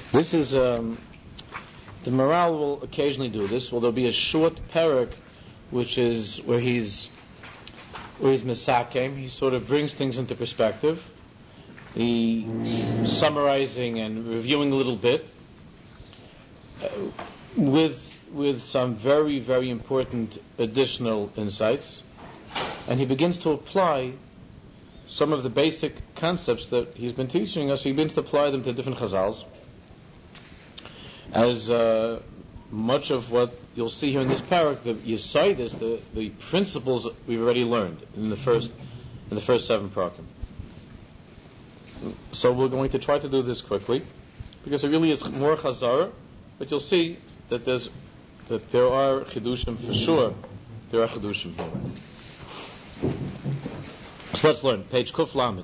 This is the Maral will occasionally do this. Well, there'll be a short parak, which is where he's misakem. He sort of brings things into perspective. He's summarizing and reviewing a little bit with some very, very important additional insights, and he begins to apply some of the basic concepts that he's been teaching us. He begins to apply them to different chazals. As much of what you'll see here in this parak, the Yesodis, the principles we've already learned in the first 7 parakim. So we're going to try to do this quickly, because it really is more chazara, but you'll see that there are chidushim for sure. There are chidushim here. So let's learn. Page Kuf Lamed.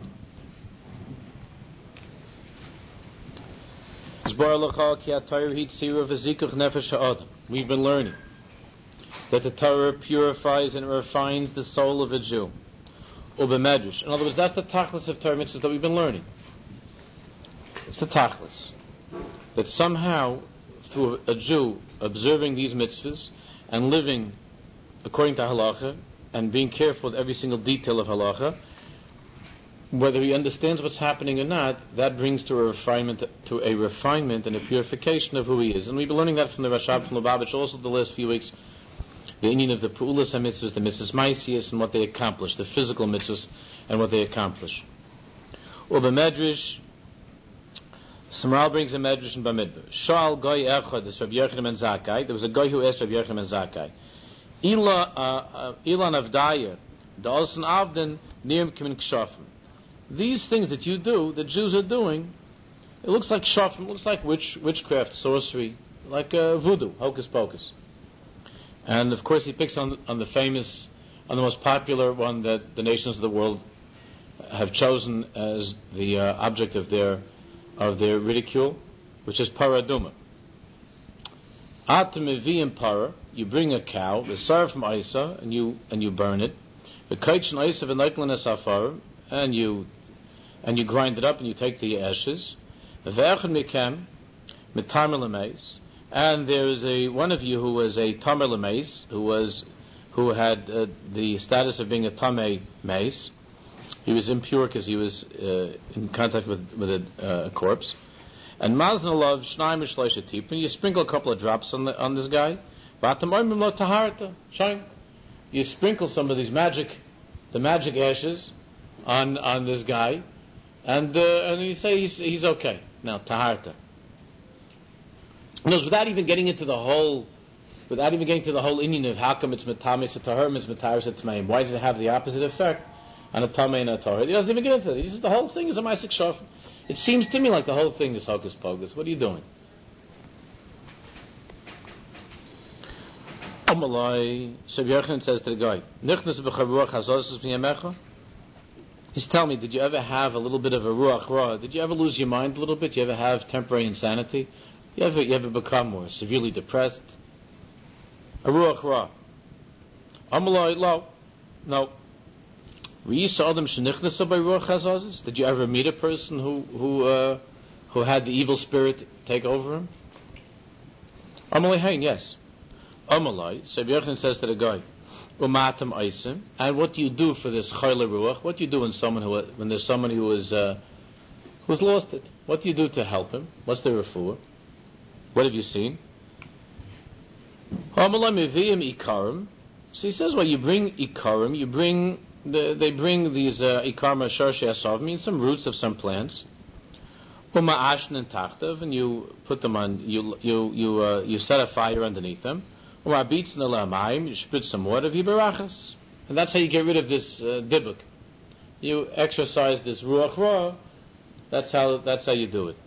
We've been learning that the Torah purifies and refines the soul of a Jew. In other words, that's the tachlis of Torah mitzvahs that we've been learning. It's the tachlis. That somehow, through a Jew observing these mitzvahs and living according to halacha and being careful with every single detail of halacha, whether he understands what's happening or not, that brings to a refinement and a purification of who he is. And we've been learning that from the Rashab, from Lubavitch, also the last few weeks, the Indian of the Pu'ulas HaMitzvahs, the Mitzvahs Maisias, and what they accomplish, the physical mitzvahs and what they accomplish. Or the Medrash, Samral brings a Medrash in Bamidbar. Shal Goy Echad, this Rabbi Yochanan ben Zakkai, there was a guy who asked Rabbi Yochanan ben Zakkai, Ilan Avdaya, the Olsen Avden, Nirim Kimin Kshafim. These things that you do, the Jews are doing, it looks like shafim, it looks like witchcraft, sorcery, like voodoo, hocus pocus. And of course he picks on the most popular one that the nations of the world have chosen as the object of their ridicule, which is paraduma. Atamiviyim para, you bring a cow, the sar from Isa, and you burn it. The kaichin Isa v'naiklin asafar, and you grind it up and you take the ashes. Ve'echad mikem mitamar lemeis, and there is one of you who was a tamar lemeis, who had the status of being a tamei meis. He was impure because he was in contact with a corpse. And mazna love shnaim shleisha tipin, you sprinkle a couple of drops on this guy. V'atamoimim lo taharta shain, you sprinkle some of these magic ashes on this guy, and you say he's okay now. Taharta. Without even getting into the whole Indian of how come it's metamis, it's tahar, it's metaris, it's tmeim. Why does it have the opposite effect on a tamei and a tahar? He doesn't even get into it. He says the whole thing is a ma'asik shaf. It seems to me like the whole thing is hocus pocus. What are you doing? Amalai, so Yochanan says to the guy, Nichnas b'charuach hazos b'yamecha. He's telling me, did you ever have a little bit of a ruach ra? Did you ever lose your mind a little bit? Did you ever have temporary insanity? You ever become more severely depressed? A ruach ra. Amalai lo. No. Did you ever meet a person who had the evil spirit take over him? Amalai hain, yes. Amalai, so Yochanan says to the guy, Umatam Aisim, and what do you do for this Chayla Ruach? What do you do when there's somebody who's lost it? What do you do to help him? What's the refuah? What have you seen? Ikarim. So he says, well, you bring Ikarim, they bring these Ikarma Sharshi Asav, means some roots of some plants. Ashn and Tachtav, and you put them on, you set a fire underneath them. You spritz some water, v'yibarachas, and that's how you get rid of this dibuk. You exercise this ruach ra. That's how you do it.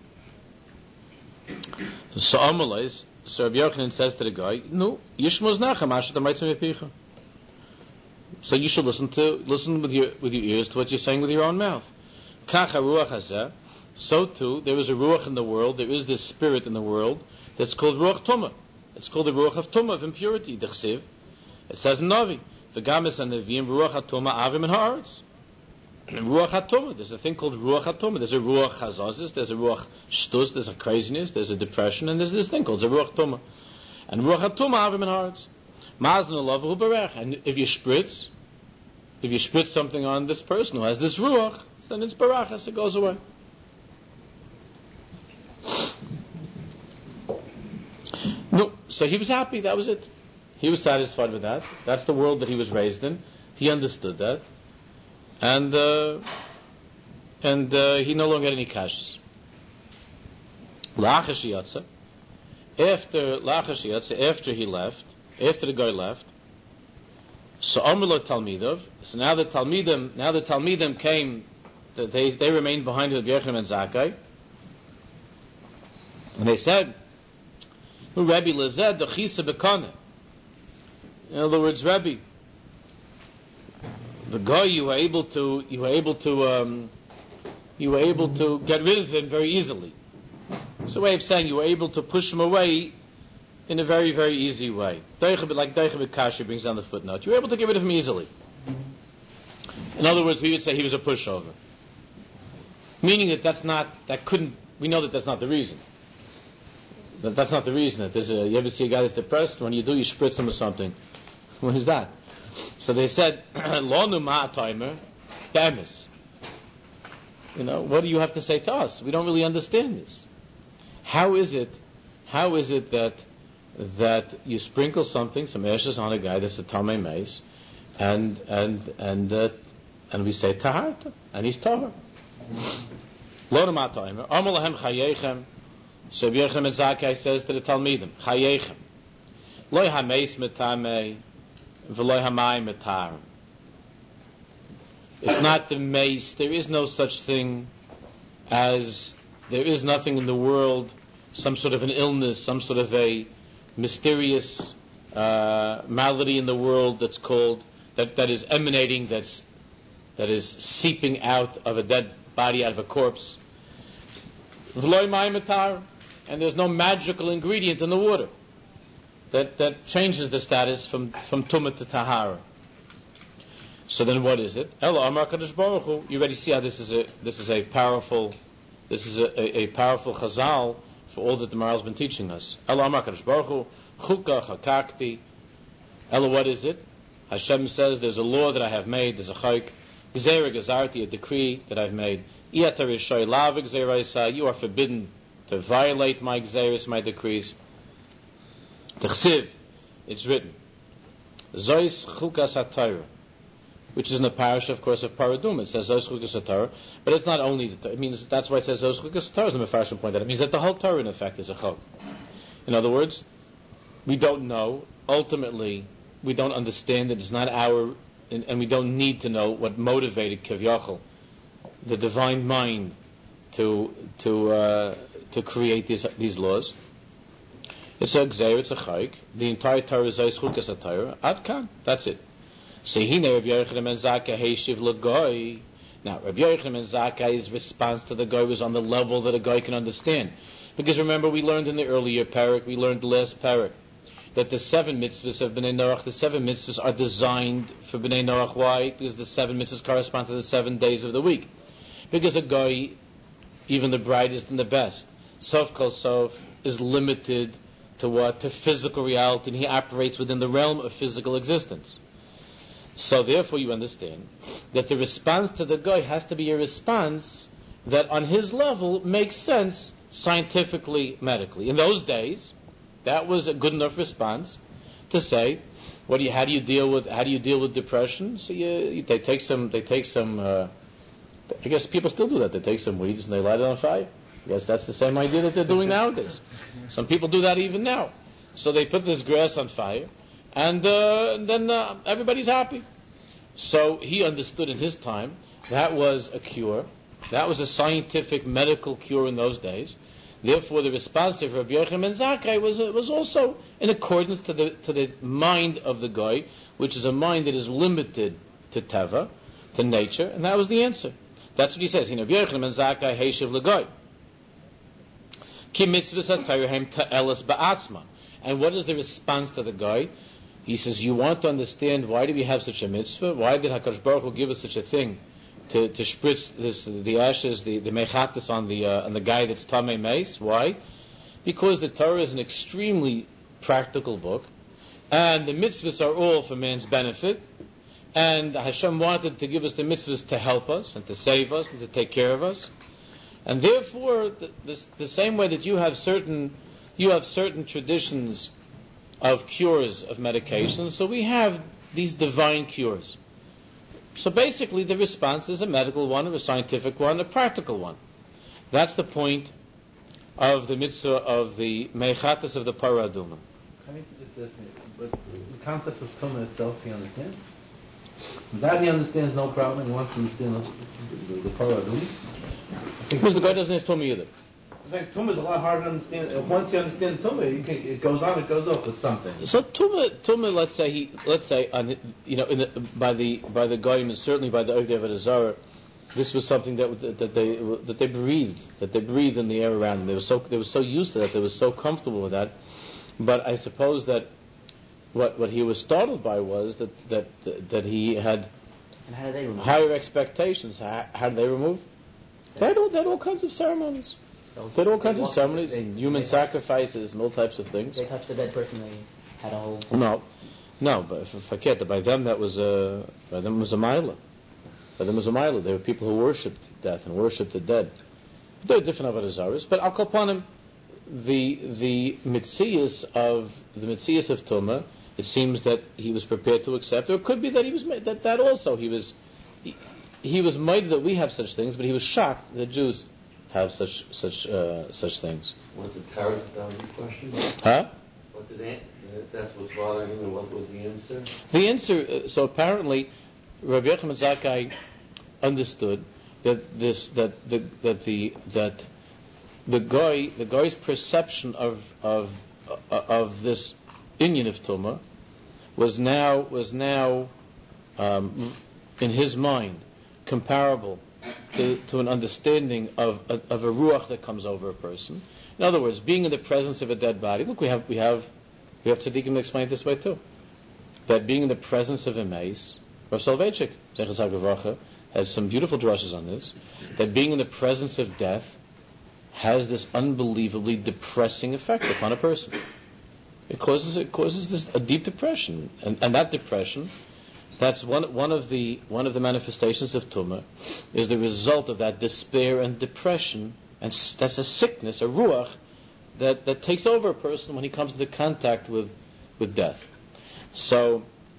So Amalais, so Rabbi Yochanan says to the guy, "No, yishmuz nacham asher tamaitzim yepicha." So you should listen with your ears to what you're saying with your own mouth. Kacha ruach hazeh. So too, there is a ruach in the world. There is this spirit in the world that's called ruach tumah. It's called the ruach of tumah, of impurity. Dechsiv. It says in Navi, "V'gamis and neviim ruach hatumah avim and haaretz." Ruach HaTumah. There's a thing called Ruach HaTumah. There's a Ruach Hazazis, there's a Ruach Shtus, there's a craziness, there's a depression, and there's this thing called Ruach Tumah. And Ruach HaTumah Avim in hearts. Mazn Olav Berech. And if you spritz something on this person who has this Ruach, then it's Barachas, it goes away. No, so he was happy, that was it. He was satisfied with that. That's the world that he was raised in. He understood that. And he no longer had any kashas. After he left, after the guy left, so Amrullah Talmidov, so now the Talmidim came, they remained behind with Yochanan and Zakkai, and they said, Rabbi Lazed the Chisa Bekane. In other words, Rabbi, the guy you were able to get rid of him very easily. It's a way of saying you were able to push him away in a very, very easy way. Like Deicha B'Kashi brings down the footnote. You were able to get rid of him easily. In other words, we would say he was a pushover. Meaning we know that that's not the reason. That's not the reason. You ever see a guy that's depressed? When you do, you spritz him with something. What is that? So they said, Lo Numa Timer, Bemis. What do you have to say to us? We don't really understand this. How is it that you sprinkle something, some ashes on a guy that's a Tamei Meis, and we say Taharta, and he's Tahar. Lo Numa Timer, Amar Lahem Chayechem. So Yochanan ben Zakkai says to the Talmidim, Chayechem, Loi hameis metamei, v'loi hamayim metarim. It's not the mace. There is no such thing as, there is nothing in the world, some sort of an illness, some sort of a mysterious malady in the world that's called, that is emanating, that is seeping out of a dead body, out of a corpse. V'loi hamayim metarim. And there's no magical ingredient in the water that changes the status from tumah to tahara. So then, what is it? Elo Amar Kadosh Baruch Hu. You already see how this is a powerful chazal for all that the Maharal's been teaching us. Elo Amar Kadosh Baruch Hu Chuka Chakakti. Elo, what is it? Hashem says, there's a law that I have made. There's a chayk. Gzeira Gezarti, a decree that I've made. You are forbidden to violate my gzeiros, my decrees. T'chsiv, it's written. Zois chukas HaTorah, which is in the parish, of course, of Paradum. It says Zois chukas HaTorah, but it's not only the Torah. It means, that's why it says Zois chukas HaTorah, as the Mefarshim point out. It means that the whole Torah, in effect, is a chok. In other words, we don't know. Ultimately, we don't understand it. It's not our, and we don't need to know what motivated Kivyachol, the divine mind, to create these laws. It's a gzeir, it's a chayk. The entire Torah is chukas HaTorah. Ad kan, that's it. Sehine Rabbi Yochanan ben Zakkai heishiv l'goy. Now, Rabbi Yochanan ben Zakkai's response to the goy was on the level that a guy can understand. Because remember, we learned in the earlier parak, we learned the last parak, that the 7 mitzvahs of Bnei Noach, the 7 mitzvahs are designed for Bnei Noach. Why? Because the 7 mitzvahs correspond to the 7 days of the week. Because a guy, even the brightest and the best, Sof Kol Sof, is limited to what? To physical reality, and he operates within the realm of physical existence. So therefore you understand that the response to the guy has to be a response that on his level makes sense scientifically, medically. In those days, that was a good enough response to say, how do you deal with depression? So they take some I guess people still do that. They take some weeds and they light it on fire. I guess that's the same idea that they're doing nowadays. Some people do that even now. So they put this grass on fire, and then everybody's happy. So he understood in his time that was a cure. That was a scientific, medical cure in those days. Therefore, the response of Rabbi Yochanan ben Zakkai was also in accordance to the mind of the guy, which is a mind that is limited to teva, to nature, and that was the answer. That's what he says. Rabbi Yochanan ben Zakkai heishiv l'goy. Ki mitzvahs HaTorah ta'elas ba'atzma. And what is the response to the guy? He says, you want to understand why do we have such a mitzvah? Why did HaKadosh Baruch Hu give us such a thing spritz the ashes, the mechatis on the guy that's tamei meis. Why? Because the Torah is an extremely practical book, and the mitzvahs are all for man's benefit. And Hashem wanted to give us the mitzvahs to help us and to save us and to take care of us. And therefore, the same way that you have certain traditions of cures of medications, so we have these divine cures. So basically, the response is a medical one, a scientific one, a practical one. That's the point of the mitzvah of the mechatas of the Parah Adumah. I mean, just ask me, but the concept of Tumah itself, he understands? That he understands, no problem. He wants to understand the Parah Adumah. Because the guy doesn't have Tumah either. In fact, Tumah is a lot harder to understand. Once you understand Tumah, it goes on, it goes off with something. So Tumah, let's say, by the Goyim and certainly by the Ogdei Avodah Zarah, this was something that they breathed in the air around them. They were so used to that, they were so comfortable with that. But I suppose that what he was startled by was that he had higher expectations. How did they remove? They had all kinds of ceremonies. They had all kinds of ceremonies and human sacrifices and all types of things. They touched a dead person. They had a whole. No, but forget. By them that was a mila. By them was a mila. There were people who worshipped death and worshipped the dead. There were different avodah zaros, but al kol panim, the mitzias of Tumah, it seems that he was prepared to accept, or it could be that he was that also he was mighty that we have such things, but he was shocked that Jews have such things. What's the Tarot about the question? Huh? What's his answer? That's what's bothering him, and what was the answer? The answer. So apparently, Rabbi Yochanan Zakkai understood that the guy's perception of this inyan of Tumah was now in his mind comparable to an understanding of a ruach that comes over a person. In other words, being in the presence of a dead body. Look, we have tzaddikim that explain it this way too. That being in the presence of a mace, Rav Soloveitchik, Zechat Tzaddik has some beautiful drushes on this. That being in the presence of death has this unbelievably depressing effect upon a person. It causes a deep depression, and that depression, that's one of the manifestations of Tumah, is the result of that despair and depression, and that's a sickness, a ruach, that takes over a person when he comes into contact with death. So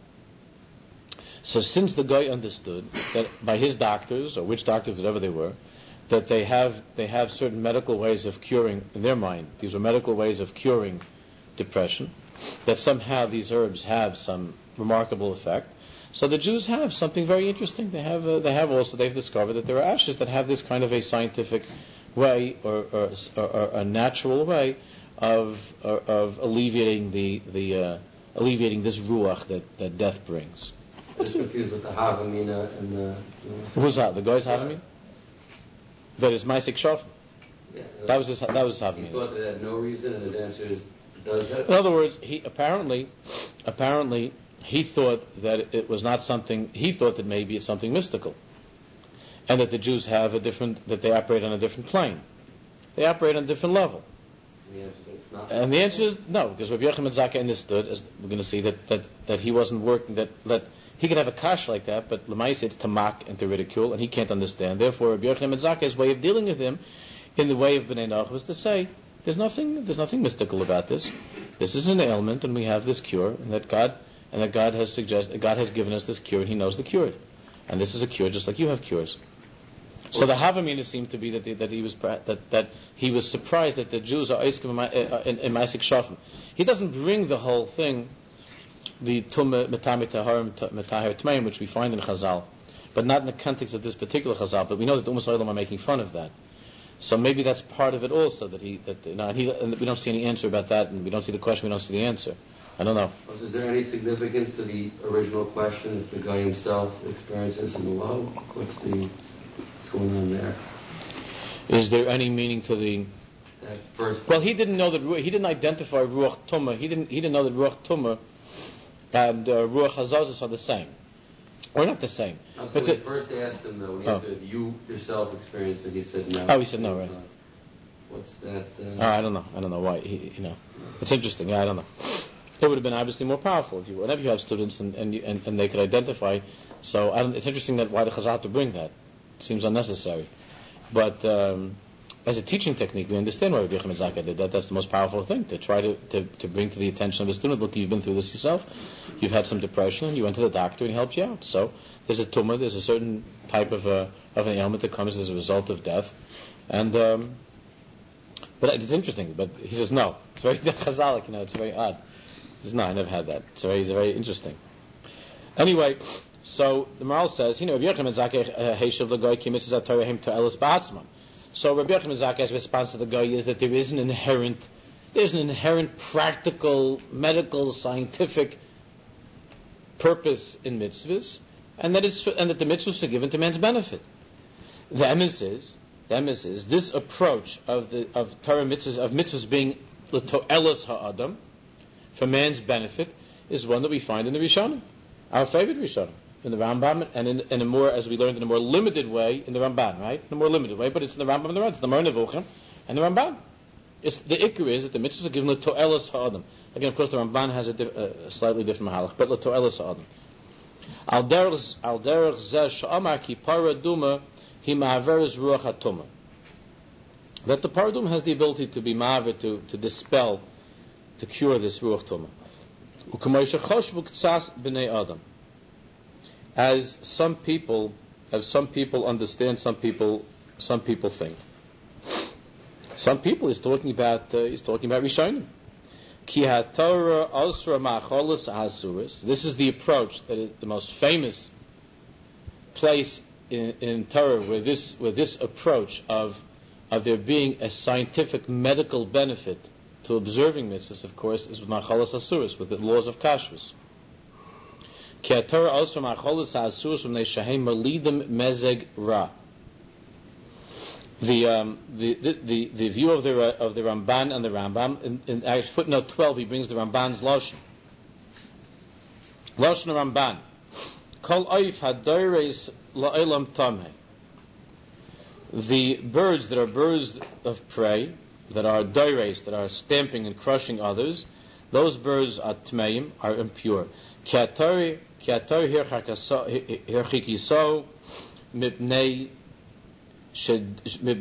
since the guy understood that by his doctors, or which doctors, whatever they were, that they have certain medical ways of curing, in their mind, these were medical ways of curing depression, that somehow these herbs have some remarkable effect. So the Jews have something very interesting. They've discovered that there are ashes that have this kind of a scientific way or a natural way of alleviating alleviating this ruach that death brings. It's confused with the Havamina and the... Who's that? The guy's Havamina? That is Maisik Shofim. Yeah, that was his Havamina. He thought that it had no reason, and his answer is, it does have. In other words, he apparently he thought that it was not something. He thought that maybe it's something mystical, and that the Jews have that they operate on a different plane. They operate on a different level. And the answer is no, because Rabbi Yochanan Zakkai understood, as we're going to see, that he wasn't working, that he could have a kash like that, but l'maisa it's to mock and to ridicule, and he can't understand. Therefore, Rabbi Yochanan Zakkai's way of dealing with him, in the way of Bnei Noach, was to say, there's nothing mystical about this. This is an ailment, and we have this cure, and that God has given us this cure, and He knows the cure, and this is a cure just like you have cures. So the Havamina seemed to be that he was surprised that the Jews are in Maisik Shofim. He doesn't bring the whole thing, the Tumah Metami Taharim Metahir Tmeim, which we find in Chazal, but not in the context of this particular Chazal. But we know that the Ummah Olam are making fun of that. So maybe that's part of it also, and we don't see any answer about that, and we don't see the question, we don't see the answer. I don't know. So is there any significance to the original question if the guy himself experiences in the world? What's going on there? Is there any meaning to the first? Well, he didn't know that he didn't identify Ruach Tumah. He didn't know that Ruach Tumah and Ruach Hazazos are the same. Or not the same. So But when he first asked him, though, when he asked him, have you yourself experienced it, he said no. Oh, he said no, right. What's that? I don't know why. It's interesting. I don't know. It would have been obviously more powerful if whenever you have students and they could identify. So it's interesting that why the Chazal to bring that. It seems unnecessary. But as a teaching technique, we understand why Rabbi Yochanan ben Zakkai did that. That's the most powerful thing, to try to bring to the attention of a student, look, you've been through this yourself, you've had some depression, and you went to the doctor and he helped you out. So there's a tumor, there's a certain type of an ailment that comes as a result of death. And but it's interesting, but he says no. It's very chazalic, it's very odd. He says, no, I never had that. It's very interesting. Anyway, so the Maral says, Rabbi Yochanan ben Zakkai heishav l'goy ki mitzvah Torah him to elis ba'atzman. So Rabbi Yochanan ben Zakkai's response to the guy is that there's an inherent practical, medical, scientific purpose in mitzvahs, and that the mitzvahs are given to man's benefit. The emes is this approach of Torah mitzvahs, of mitzvahs being l'to'elas ha'adam, for man's benefit, is one that we find in the Rishonim, our favorite Rishonim, in the Rambam, and in a more, as we learned, in a more limited way in the Ramban, right? In a more limited way, but it's in the Rambam and the Rambam. It's the Moreh Nevuchim and the Ramban. The ikr is that the mitzvahs are given l'to'elas ha'adam. Again, of course, the Ramban has a slightly different mahalach, but l'to'elas ha'adam. Al derech zeh she'amar ki paraduma hi ma'averes ruach hatumah. That the paradum has the ability to be ma'aver, to dispel, to cure this ruach tumah. U'kamay shechoshvu k'tzas b'nei adam. As some people understand, some people think. Some people he's talking about Rishonim. Ki haTorah asra ma'acholos ha'asuros. This is the approach that is the most famous place in Torah where this approach of there being a scientific medical benefit to observing mitzvahs, of course, is with ma'acholos ha'asuros, with the laws of kashrus. Ki haTorah asra ma'acholos ha'asuros v'nei shehem malidim mezeg ra. The view of the Ramban and the Rambam in footnote 12, he brings the Ramban's lashon Ramban. Kol oif hadoreis la'olam tameh. The birds that are birds of prey, that are doreis, that are stamping and crushing others, those birds are tmeim, are impure. Ki haTorah hirchikiso mipnei that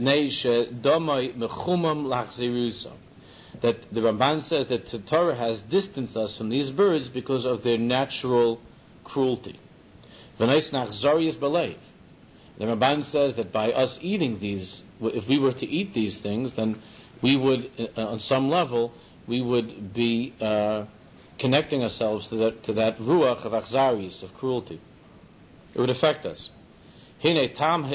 the Ramban says that the Torah has distanced us from these birds because of their natural cruelty. The Ramban says that by us eating these, if we were to eat these things, then we would, on some level, we would be connecting ourselves to that ruach of achzaris, of cruelty. It would affect us. There's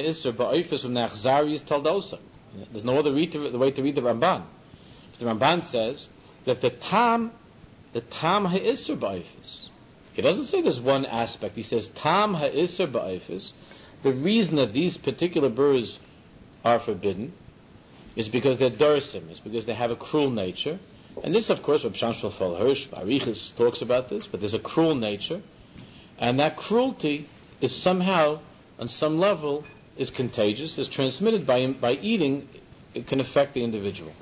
no other way to read the Ramban. The Ramban says that the tam ha'isr ba'ifis. He doesn't say there's one aspect. He says tam ha'isr ba'ifis. The reason that these particular birds are forbidden is because they're darsim, is because they have a cruel nature. And this, of course, Reb Shamshul Fal Hirsch, Arichis talks about this, but there's a cruel nature. And that cruelty is somehow, on some level, is contagious, is transmitted by eating. It can affect the individual.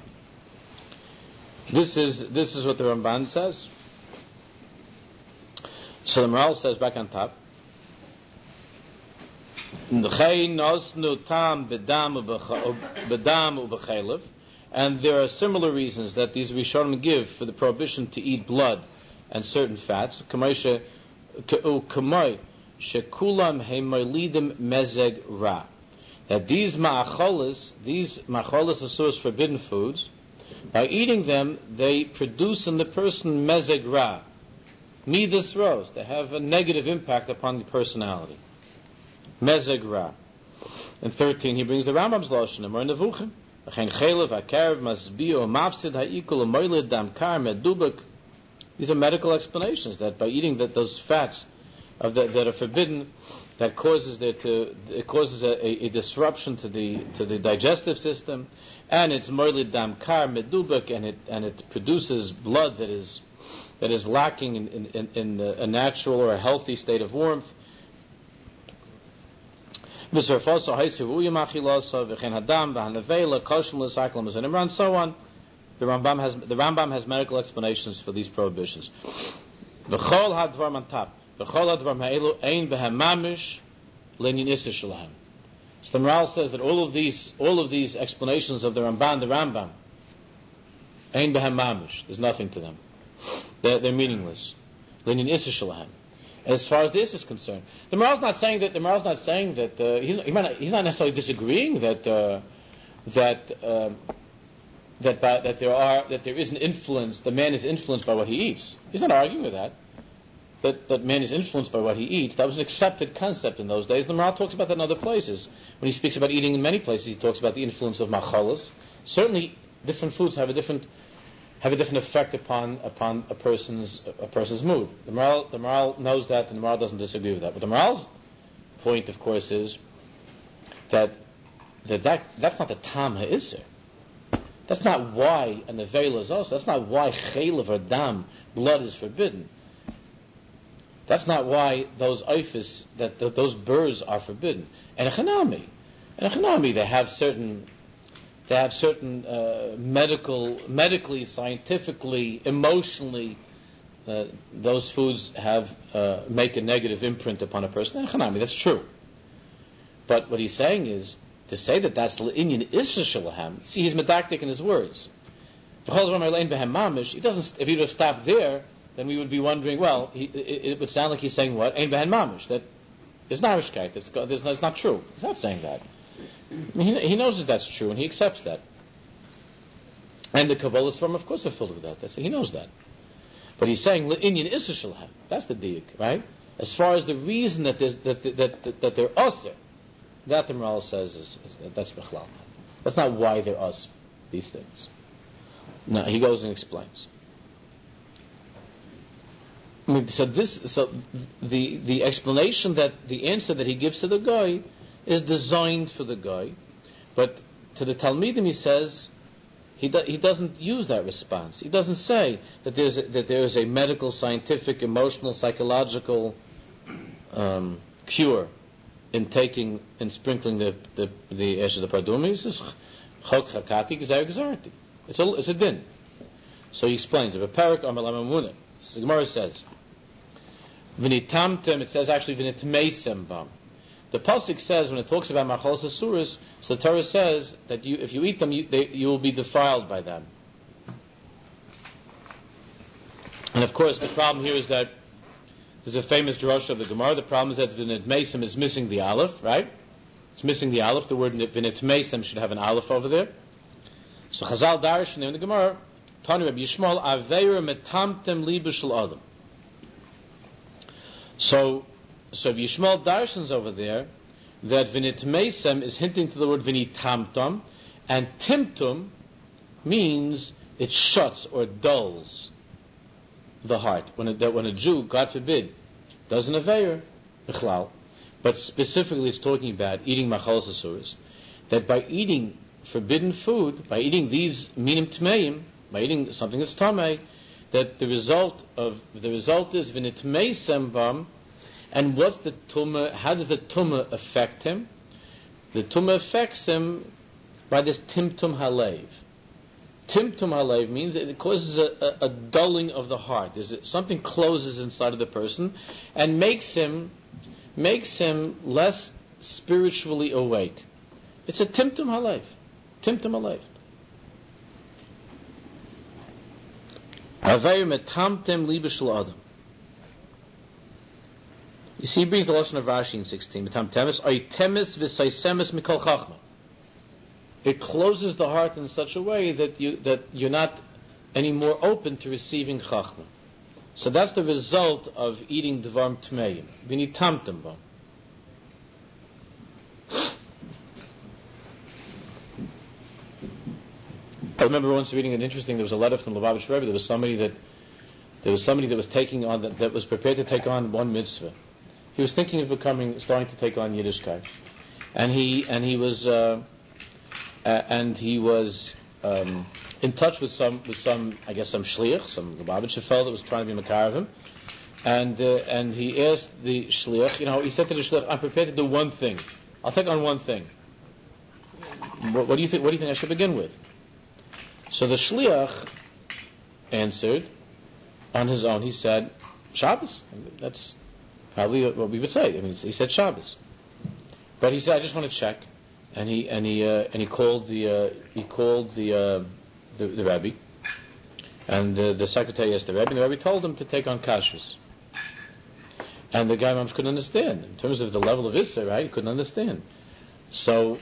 This is what the Ramban says. So the Maral says back on top, and there are similar reasons that these Rishonim give for the prohibition to eat blood and certain fats. Shekulam heimolidim mezeg ra. That these ma'acholas asuros, forbidden foods, by eating them, they produce in the person mezeg ra, midas ros. They have a negative impact upon the personality. Mezeg ra. In 13, he brings the Rambam's lashon, Moreh Nevuchim. V'chein chelev ha'karev masbio mafsid ha'ikul ha'moiled dam kar medubak. These are medical explanations that by eating those fats that are forbidden, that causes a disruption to the digestive system, and it's moiled dam kar medubak, and it produces blood that is lacking in a natural or a healthy state of warmth. And so on. The Rambam has medical explanations for these prohibitions. So the Maral says that all of these explanations of the Rambam, ein behem mamish, there's nothing to them. They're meaningless. As far as this is concerned, the Maral's not saying that. He's not necessarily disagreeing that there is an influence. The man is influenced by what he eats. He's not arguing with that. That man is influenced by what he eats. That was an accepted concept in those days. The Maral talks about that in other places. When he speaks about eating in many places, he talks about the influence of machalas. Certainly, different foods have a different effect upon a person's mood. The Maral knows that, and the Maral doesn't disagree with that. But the Maral's point, of course, is that's not the tam ha'isser. That's not why an avela is also. That's not why chaylev or dam, blood, is forbidden. That's not why those eifis, those burrs are forbidden. And a chanami, they have certain medically, scientifically, emotionally, those foods make a negative imprint upon a person. And chanami, that's true. But what he's saying is, to say that that's l'inyan isra shalaham, see, he's medactic in his words. He doesn't. If he would have stopped there, then we would be wondering, well, it would sound like he's saying what? Ein behen mamish, that is narishkeit, it's not true. He's not saying that. I mean, he knows that that's true, and he accepts that. And the Kabbalah's form, of course, are filled with that. He knows that. But he's saying l'inyan isra shalaham. That's the diuk, right? As far as the reason that they're usher, that the Maral says that's bichlal. That's not why they're us, these things. No, he goes and explains. I mean, so the explanation, the answer that he gives to the guy is designed for the guy, but to the Talmidim he says he doesn't use that response. He doesn't say that there is a medical, scientific, emotional, psychological cure in taking and sprinkling the ashes of the pardumi. He says chok chakati gzar gzarti. It's a din. So he explains it. The Gemara says v'nitamtem. It says actually v'nitmeisem bam. The pasuk says when it talks about machalas asuras, so the Torah says that if you eat them, you will be defiled by them. And of course, the problem here is that there's a famous drasha of the Gemara. The problem is that v'nitmeisem is missing the aleph, right? It's missing the aleph. The word v'nitmeisem should have an aleph over there. So Chazal Darish in the Gemara, Tanu Rabbi Yishmael Aveira metamtem liba shel adam. So Yishmael Darshans over there that v'nitmeisem is hinting to the word v'nitamtam, and timtum means it shuts or dulls the heart. When a Jew, God forbid, does an aveir, bichlal, but specifically it's talking about eating machalas asuras, that by eating forbidden food, by eating these minim tmeim, by eating something that's tamei, that the result is v'nitmeisem bam. And what's the tumah? How does the tumah affect him? The tumah affects him by this timtum halev. Timtum halev means it causes a dulling of the heart. Something closes inside of the person and makes him less spiritually awake. It's a timtum halev. Timtum halev. Avayim etamtem liba shel adam. You see, he brings the lesson of Rashi in 16. It closes the heart in such a way that you're not any more open to receiving chachma. So that's the result of eating dvarm tmeim. V'nitamtem bam. I remember once reading an interesting. There was a letter from the Lubavitch Rebbe. There was somebody that was taking on that was prepared to take on one mitzvah. He was thinking of starting to take on Yiddishkeit, and he was in touch with some I guess some shliach, some Lubavitcher fellow that was trying to be makar of him, and he asked the shliach, he said to the shliach, I'm prepared to do one thing. I'll take on one thing. What do you think? What do you think I should begin with? So the shliach answered on his own. He said Shabbos. That's probably what we would say. I mean, he said Shabbos, but he said, I just want to check, and he called the Rebbe, and the secretary asked the Rebbe, and the Rebbe told him to take on kashrus. And the guy couldn't understand in terms of the level of Issa, right? He couldn't understand. So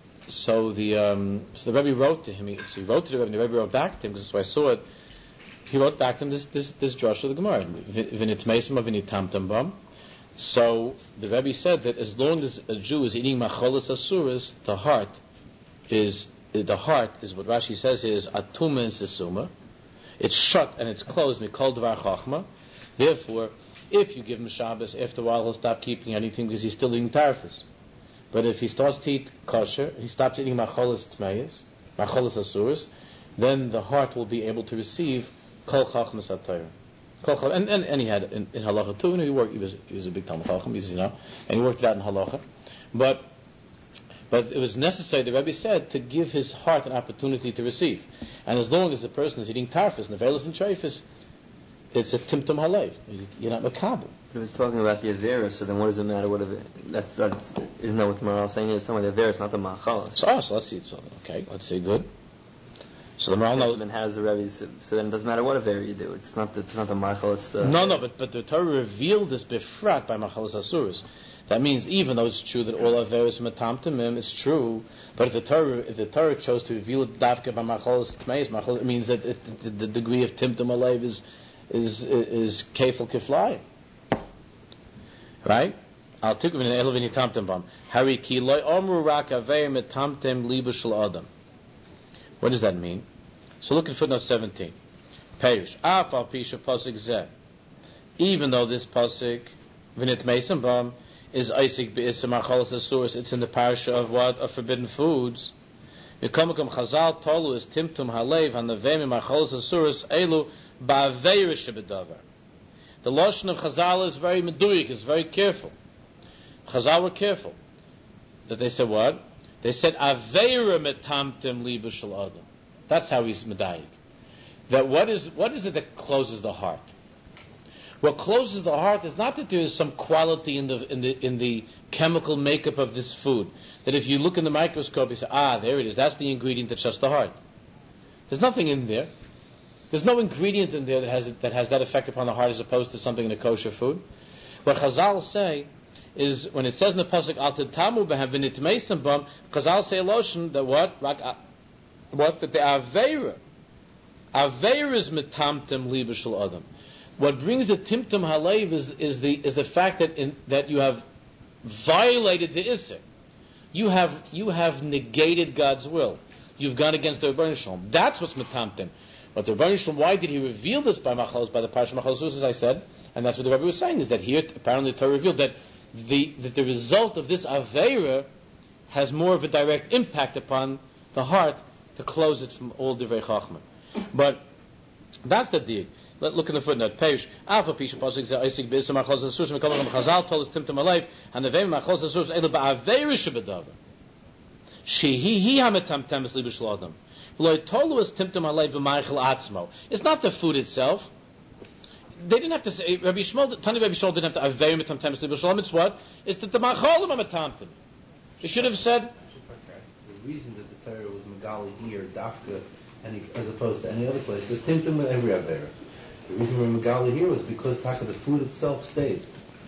the Rebbe wrote to him. He wrote to the Rebbe, and the Rebbe wrote back to him, because that's why I saw it. He wrote back to him this drush of the Gemara, v'nit meisem v'nit tamtam bam. So the Rebbe said that as long as a Jew is eating macholas asuras, the heart is what Rashi says is atuma and sesuma. It's shut and it's closed. Mikol dvar chachma. Therefore, if you give him Shabbos, after a while he'll stop keeping anything because he's still eating tarfus. But if he starts to eat kosher, he stops eating macholas tmeyas, macholas asuras, then the heart will be able to receive kol chachmas atayr. And he had in halacha too. He was a big Talmud Chacham, and he worked it out in halacha. But it was necessary, the Rebbe said, to give his heart an opportunity to receive. And as long as the person is eating tarfus, nevelis and treifus, it's a timtum halev. You're not makabel. It was talking about the avera, so then what does it matter? That's isn't that what the Maharal is saying? It's talking about the avera, it's not the machalas. So let's see. Okay, let's say good. So the Maharal knows. Then how does the Rebbe? So then it doesn't matter what avera you do. It's not the machal. It's the But the Torah revealed this befrat by machalas asuras. That means even though it's true that all averas matamtimim, it's true. But if the Torah chose to reveal it dafka by machalas tmeis, it means that the degree of timtum alev is kefil kiflai. Right? I'll take in elavini tamtim bam. Hari ki loy omru rak avei metamtim libu shel adam. What does that mean? So look at footnote 17. Perish. Af al pisha pasuk zeh. Even though this pasuk v'nit meisam bam is Isaac be'issa machalas asuras, it's in the parasha of what? Of forbidden foods. V'komakom chazal tolu is timtum halev hanavemi machalas asuras elu ba'aveira shebedavar. The lashon of Chazal is very meduyik, is very careful. Chazal were careful. That they said what? They said aveira metamtim liba shel adam. That's how he's medayik. That what is it that closes the heart? What closes the heart is not that there is some quality in the chemical makeup of this food. That if you look in the microscope, you say, there it is. That's the ingredient that shuts the heart. There's nothing in there. There's no ingredient in there that has that effect upon the heart as opposed to something in a kosher food. What Chazal say is when it says in the pasuk Al titamu b'hem v'nitmeisam bam, Chazal say a lotion that what that the aveira is metamtem liba shel adam. What brings the timtum halev is the fact that you have violated the Isser. You have negated God's will. You've gone against the Rebbeinu Shalom. That's what's metamtem. But the Rebbeinu Shalom, why did he reveal this by the Parsha Machalos, as I said, and that's what the Rebbe was saying, is that here apparently the Torah revealed that the result of this aveira has more of a direct impact upon the heart to close it from all divrei chachma. But that's the deal. Look in the footnote. Peish Alpha Pisha Pasuk Zeh Isaac B'Isam Machalos Asurus Mekolacham Chazal told us Timtum Alev and the Vem Machalos Asurus Elu Ba'aveira Shebedavar Shehi Hametamtem Es Libu Shel Adam. It's not the food itself. They didn't have to say, Tani Rabbi Shmuel didn't have to avei metamtem es libu shel adam. It's what? It's that the macholim are metamtem. They should have said. The reason that the Torah was Megali here, Dafka, as opposed to any other place, there's timtum in every avera. The reason we're Megali here was because Taka, the food itself stayed.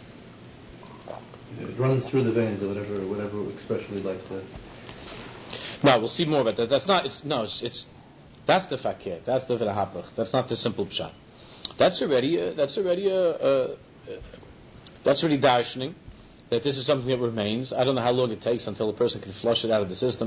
It runs through the veins or whatever expression we'd like to. No, we'll see more about that. That's the fakir. That's the v'lahapach. That's not the simple pshat. That's already darshaning that this is something that remains. I don't know how long it takes until a person can flush it out of the system.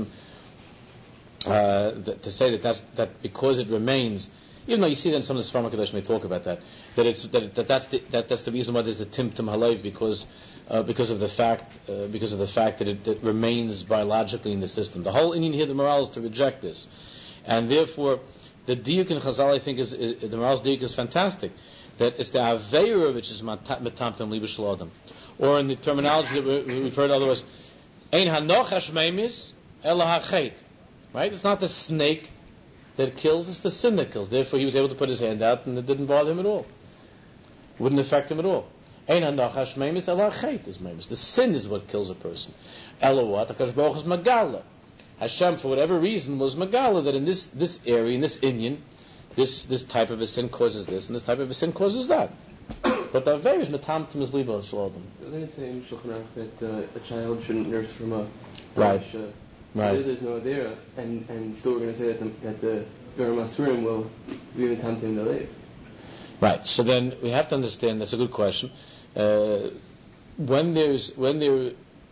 To say that because it remains, even though you see that in some of the Sfarim HaKadosh may talk about that's the reason why there's the timtum halev because of the fact that it remains biologically in the system. The whole Indian here, the morale is to reject this, and therefore the diuk in Chazal, I think, is the morale's diuk is fantastic. That it's the aveira which is metamtem libu shel adam, or in the terminology that we've heard otherwise, Ein hanochash meimis ela hachet. Right? It's not the snake that kills, it's the sin that kills. Therefore, he was able to put his hand out and it didn't bother him at all. Wouldn't affect him at all. Ein hanochash meimis ela hachet is meimis. The sin is what kills a person. Ela what? HaKadosh Baruch Hu is magala. Hashem, for whatever reason, was magala that in this area, in this Inyan, this type of a sin causes this, and this type of a sin causes that. But the Aveira is metamtim is libo shalom. Doesn't it say in Shulchan Aruch that a child shouldn't nurse from a Right. So Right. there's no Aveira, and still we're going to say that the Vera Masurim will be metamtim the live. Right. So then we have to understand. That's a good question. When there,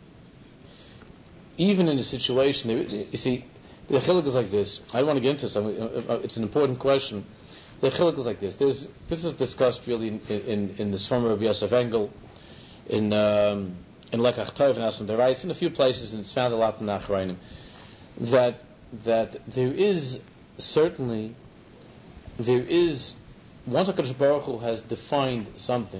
even in a situation, you see, the chiluk is like this. I don't want to get into something. It's an important question. The chiluk is like this. This is discussed really in the Svarma of Yosef Engel, in Lekach Tov and Asam Derais, in a few places, and it's found a lot in Nachrainim, that there is certainly, once HaKadosh Baruch Hu has defined something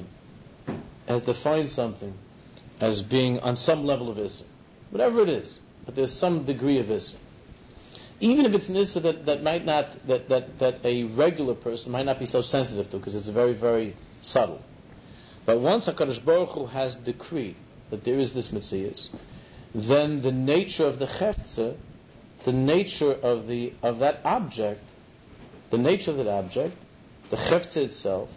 as being on some level of Issa, whatever it is, but there's some degree of Issa. Even if it's an Issa that might not, that a regular person might not be so sensitive to, because it's very, very subtle. But once HaKadosh Baruch Hu has decreed that there is this Metzias, then the nature of the Cheftzah, the nature of that object, the Cheftzah itself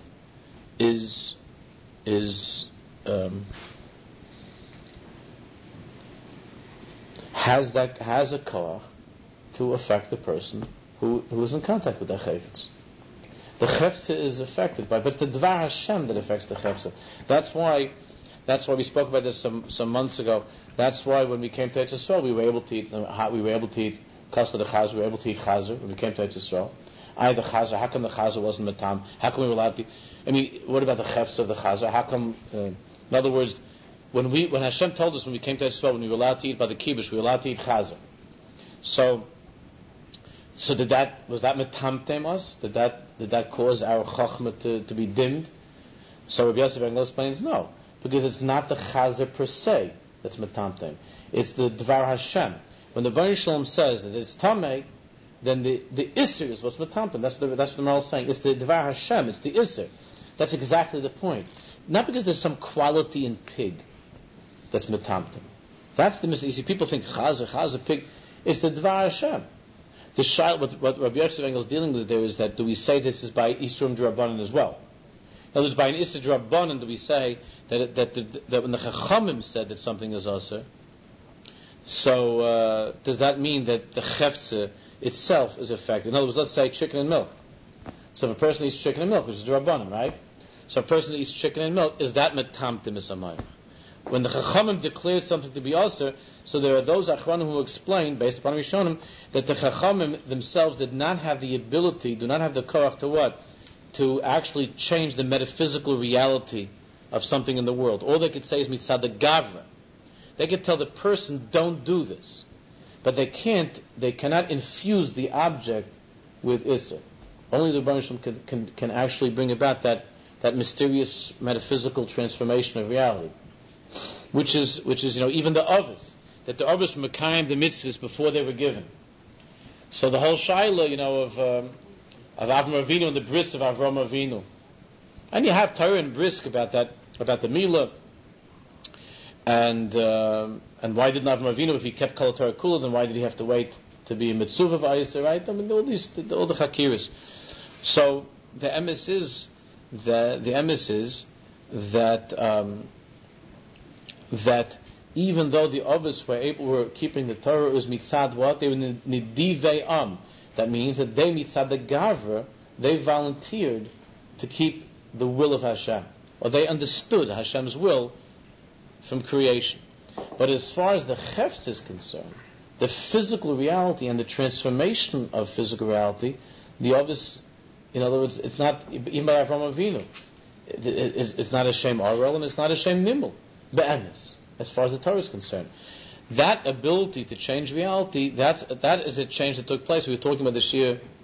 has a koach to affect the person who is in contact with that chayfetz. The cheftzah is affected by, but the Dvar Hashem that affects the cheftzah. That's why we spoke about this some months ago. That's why when we came to Eretz Yisrael, we were able to eat kasta the chazer, we were able to eat chazer when we came to Eretz Yisrael. The chazer, how come the chazer wasn't matam? How come we were allowed to eat? I mean, what about the cheftzah of the chazer? How come, in other words, when Hashem told us when we came to Eretz Yisrael, when we were allowed to eat by the kibush, we were allowed to eat chazer. So was that metamtem us? Did that cause our chachma to be dimmed? So Rabbi Yosef Engel explains no, because it's not the chazer per se that's metamtem. It's the Dvar Hashem. When the Baruch Shalom says that it's tamei, then the isser is what's metamtem. That's what the Maral is saying. It's the Dvar Hashem. It's the isser. That's exactly the point. Not because there's some quality in pig that's metamtem. That's the mistake. You see, people think chazer, pig. It's the Dvar Hashem. The shayla, what Rabbi Yosef Engel is dealing with there is that do we say this is by Isrum D'Rabbanan as well? In other words, by an Isra D'Rabbanan do we say that when the Chachamim said that something is Aser, so does that mean that the Cheftzah itself is affected? In other words, let's say chicken and milk. So if a person eats chicken and milk, which is D'Rabbanan, right? So a person that eats chicken and milk, is that Metamtim Isamayim? When the Chachamim declared something to be Aser, so there are those Achronim who explain, based upon Rishonim, that the Chachamim themselves did not have the ability, do not have the koach to what? To actually change the metaphysical reality of something in the world. All they could say is mitzad gavra. They could tell the person, don't do this. But they cannot infuse the object with Issa. Only the Baruch Shalom can actually bring about that mysterious metaphysical transformation of reality. Which is even the Avos. That the Avos were mekayim the mitzvahs before they were given. So the whole shaila, of Avram Avinu and the bris of Avram Avinu. And you have Torah and brisk about that, about the Milah. And why didn't Avram Avinu, if he kept Kol Torah Kula, then why did he have to wait to be a Mitzvah of Ayisa, right? I mean, all the Chakiris. So the emes is that even though the Avos were keeping the Torah, it was mitzad what? They were nidivei am. That means that they mitzad the gavra, they volunteered to keep the will of Hashem, or they understood Hashem's will from creation. But as far as the chefts is concerned, the physical reality and the transformation of physical reality, the Avos, in other words, it's not even by Avraham Avinu. It's not a Shem Arel and it's not a Shem Nimel. Be'emes, as far as the Torah is concerned. That ability to change reality, that is a change that took place. We were talking about this year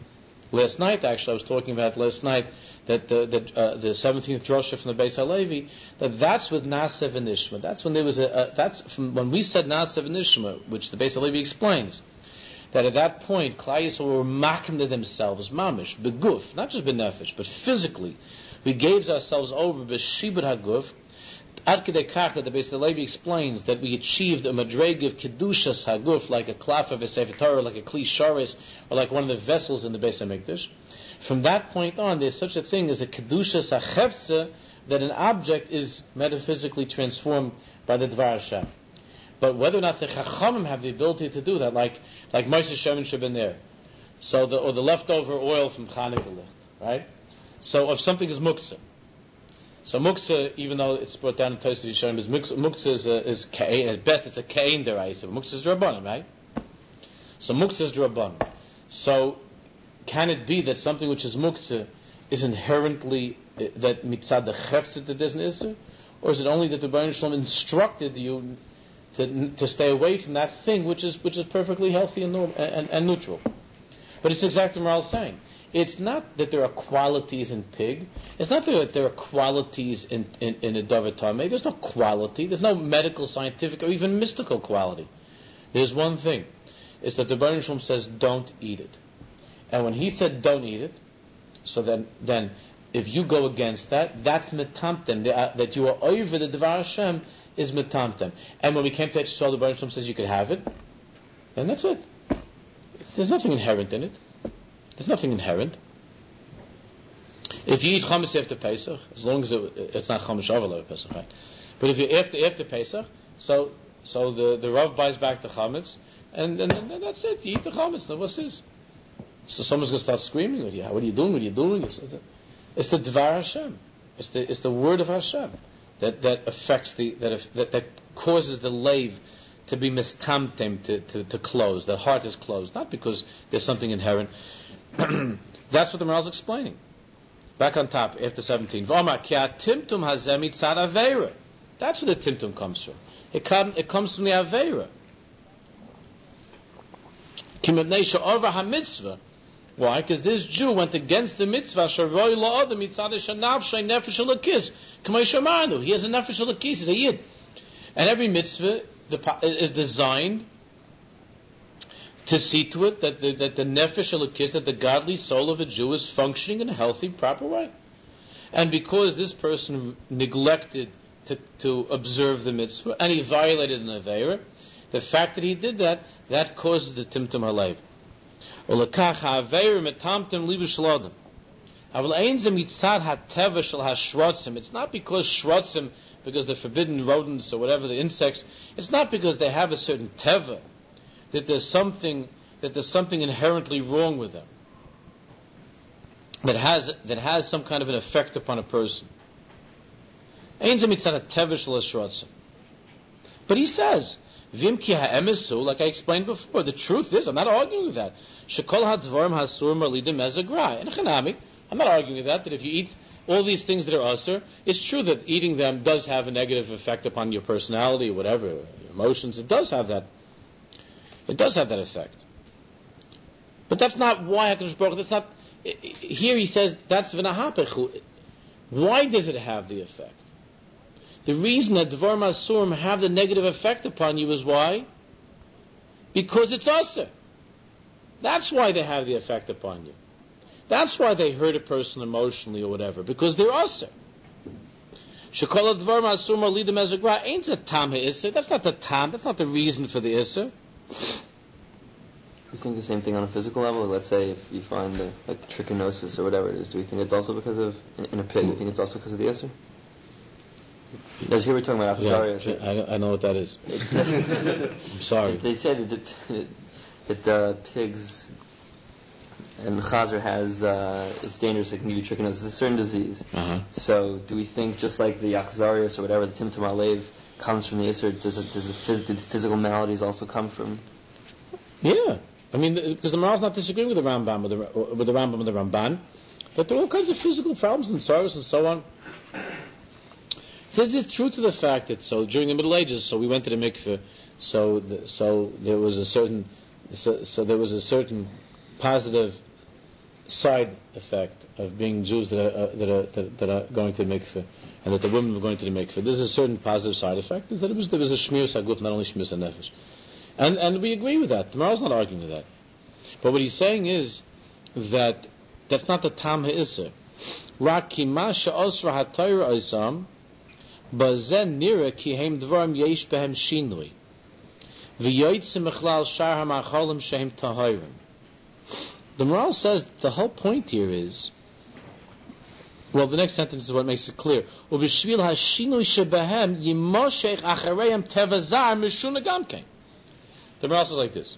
Last night, actually, I was talking about last night that the 17th drosha from the Beis Halevi, that's with Nasev and Nishma. That's when there was that's from when we said Nasev and Nishma, which the Beis Halevi explains, that at that point, Klal Yisrael were making to themselves, mamish, beguf, not just benefesh, but physically. We gave ourselves over, b'shibud haguf, ad kedei kach, that the Beis Halevi explains that we achieved a madreg of kedushas haguf, like a klaf of a sefer Torah, like a kli sharis, or like one of the vessels in the Beis Hamikdash. From that point on, there's such a thing as a kedushas hachefza, that an object is metaphysically transformed by the Dvar Hashem. But whether or not the Chachamim have the ability to do that, like Moshe Shemin Sheben there, so the leftover oil from Chanukah Licht, right? So if something is muktzah, so muktzah, even though it's brought down in Tosfos Yisharim, muktzah is kain, at best it's a kain deraisa. Muktzah is drabanan, right? So muktzah is drabanan. So can it be that something which is muktzah is inherently that mitzad the chefzit that there's an issur, or is it only that the Baruch Shalom instructed you to stay away from that thing which is perfectly healthy and normal, and neutral? But it's exactly what Maral is saying. It's not that there are qualities in pig. It's not that there are qualities in a davar tameh. There's no quality. There's no medical, scientific, or even mystical quality. There's one thing. It's that the Baruch Shalom says, don't eat it. And when he said, don't eat it, so then if you go against that, that's metamtem. That you are over the Dvar Hashem is metamtem. And when we came to Yisrael, the Baruch Shalom says you could have it, then that's it. There's nothing inherent in it. There's nothing inherent. If you eat chametz after Pesach, as long as it's not chametz over Pesach, right? But if you after Pesach, so the Rav buys back the chametz, and that's it. You eat the chametz. Now what's this? So someone's going to start screaming with you. What are you doing? What are you doing? It's the Dvar Hashem. It's the word of Hashem that affects that causes the lave to be mistamtem, to close. The heart is closed, not because there's something inherent. That's what the Maral is explaining. Back on top, after 17. That's where the timtum comes from. It comes from the Aveira. Why? Because this Jew went against the mitzvah. He has a nefesh alakis. He's a yid. And every mitzvah is designed to see to it that the nefesh alakis, that the godly soul of a Jew is functioning in a healthy, proper way. And because this person neglected to observe the mitzvah, and he violated an aveira, the fact that he did that causes the timtum halev. It's not because shrotzim, because the forbidden rodents or whatever, the insects, it's not because they have a certain teva, that there's something inherently wrong with them, that has some kind of an effect upon a person. But he says, like I explained before, the truth is, I'm not arguing with that. I'm not arguing with that if you eat all these things that are asur, it's true that eating them does have a negative effect upon your personality or whatever, your emotions. It does have that. It does have that effect. But that's not why HaKadosh Baruch Hu, that's not, here he says, that's v'nahapechu. Why does it have the effect? The reason that Dvar Masurim have the negative effect upon you is why? Because it's asur. That's why they have the effect upon you. That's why they hurt a person emotionally or whatever, because they're asur. Shekol Dvar Masurim or Lidim Ezegra ain't a tam ha'isur. That's not the tam. That's not the reason for the isur. You think the same thing on a physical level? Let's say if you find like trichinosis or whatever it is, do we think it's also because of, in a pig, do you think it's also because of the isur? Because here we're talking about Achzarius. Yeah, I know what that is. I'm sorry. They say that pigs and Chazer has, it's dangerous, it can give you trichinosis. It's a certain disease. Uh-huh. So do we think just like the Achzarius or whatever, the Timtum Alev comes from the isur, do the physical maladies also come from? Yeah. I mean, because the Maral is not disagreeing with the Rambam, with the Rambam and the Ramban, but there are all kinds of physical problems and sorrows and so on. This is true to the fact that during the Middle Ages, so we went to the mikveh, so there was a certain positive side effect of being Jews that are going to mikveh, and that the women were going to the mikveh. There's a certain positive side effect, is that there was a shmir saguf, not only shmir sanefesh. And we agree with that. The Maharal's not arguing with that. But what he's saying is that that's not the tam ha'isr. Rak ki ma she'osra ha'tayra oisam, bazen nira ki heim dvarim yesh behem shinui. V'yoytze mechlal shar ha'machalim shehem tahayrim. The Maharal says the whole point here is, well, the next sentence is what makes it clear. U'b'shvil ha'shinui shebehem yimoshech achareim tevazar mishuna gamkein. The Maharal says like this.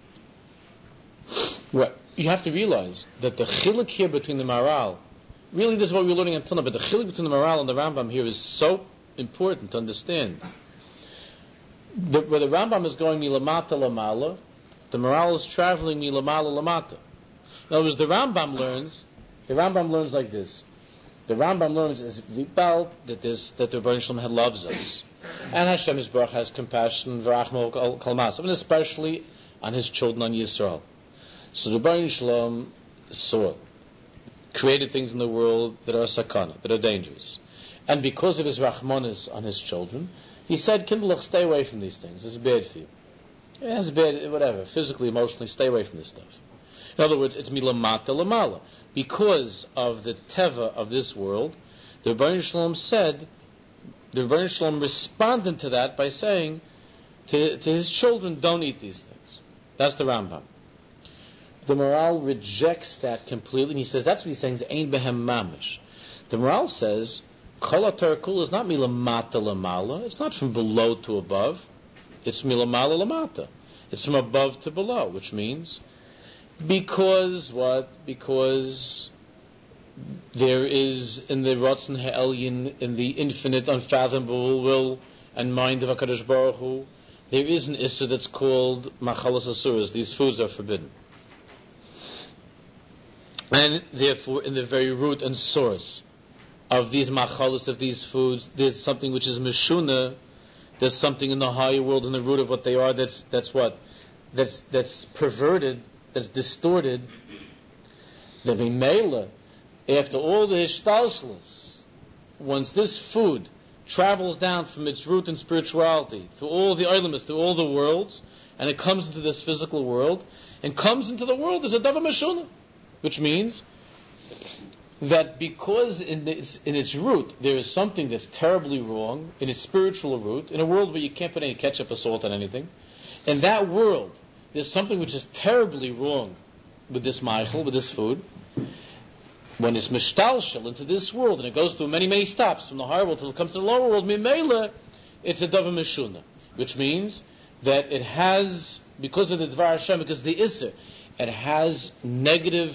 Well, you have to realize that the chiluk here between the Maharal, really this is what we're learning until now, but the chiluk between the Maharal and the Rambam here is so important to understand. Where the Rambam is going milamata lamala, the Maharal is traveling milamala lamata. In other words, the Rambam learns like this. The Rambam learns as vipal that the Rebbeinu Shalom loves us. And Hashem Yisbarach has compassion, v'rachmo kol masav, and especially on His children, on Yisrael. So the Rebbeinu Shalom saw, created things in the world that are sakana, that are dangerous. And because of His rachmanis on His children, He said, Kindlech, stay away from these things. It's bad for you. It's bad, whatever, physically, emotionally, stay away from this stuff. In other words, it's milamata lamala. Because of the teva of this world, the Rebbeinu Shalom said, the Rebbeinu Shalom responded to that by saying to his children, don't eat these things. That's the Rambam. The Maharal rejects that completely, and he says that's what he's saying is ein behem mamish. The Maharal says kol haTorah kula is not milamata lamala. It's not from below to above. It's milamala lamata. It's from above to below, which means because what? Because there is in the Ratzon Ha'elyin, in the infinite, unfathomable will and mind of HaKadosh Baruch Hu, there is an issur that's called machalas asuras. These foods are forbidden. And therefore, in the very root and source of these machalas, of these foods, there's something which is meshuna. There's something in the higher world, in the root of what they are, that's perverted, that's distorted. The Mimela, after all the hishtalshlus, once this food travels down from its root in spirituality through all the ilamis, through all the worlds, and it comes into this physical world, and comes into the world as a davar meshuna, which means that because in its root there is something that's terribly wrong, in its spiritual root, in a world where you can't put any ketchup or salt on anything, in that world there's something which is terribly wrong with this meichel, with this food. When it's mishtalshel into this world, and it goes through many, many stops from the higher world till it comes to the lower world, mimela, it's a davar meshuna, which means that it has, because of the Dvar Hashem, because of the Isser, it has negative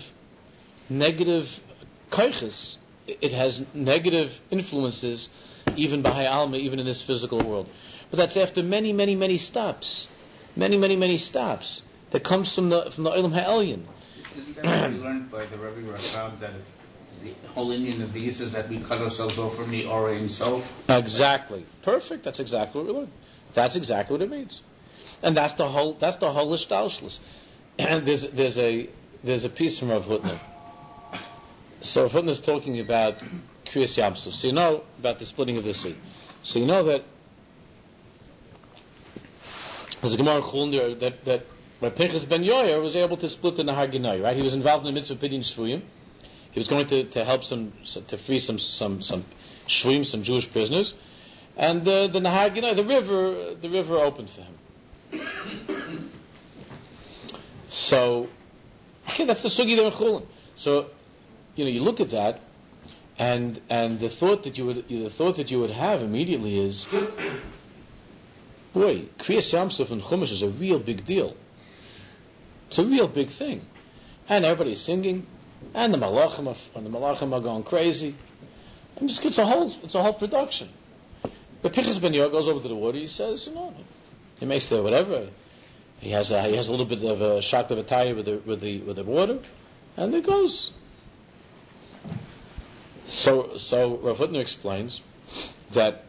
koiches, it has negative influences, even by Alma, even in this physical world. But that's after many, many, many stops. Many, many, many stops. That comes from the Olam Ha'elyon. Isn't that what we learned by the Rebbe Rashab, that the whole Indian of these is that we cut ourselves off from the Ora in Sof? Exactly. Perfect. That's exactly what we learned. That's exactly what it means. And that's the whole ishtalshlus. And there's a piece from Rav Hutner. So Rav Hutner is talking about Kriyas Yamsuf. So you know about the splitting of the sea. So you know that there's a Gemara Chulun that when Pinchas ben Yoyer was able to split the Nahar Ginai, right? He was involved in the mitzvah of Pidyon Shvuyim. He was going to help to free some Shvuyim, some Jewish prisoners, and the Nahar Ginai, the river opened for him. So, okay, that's the sugi there in Chulun. So, you look at that, and the thought that you would have immediately is, boy, Kriyas Yamsuf and Chumash is a real big deal. It's a real big thing, and everybody's singing, and the malachim are going crazy, and it's a whole production. But Pinchas ben Yair goes over to the water. He says, he makes the whatever. He has a little bit of a shock of a tire with the water, and it goes. So Rav Hutner explains that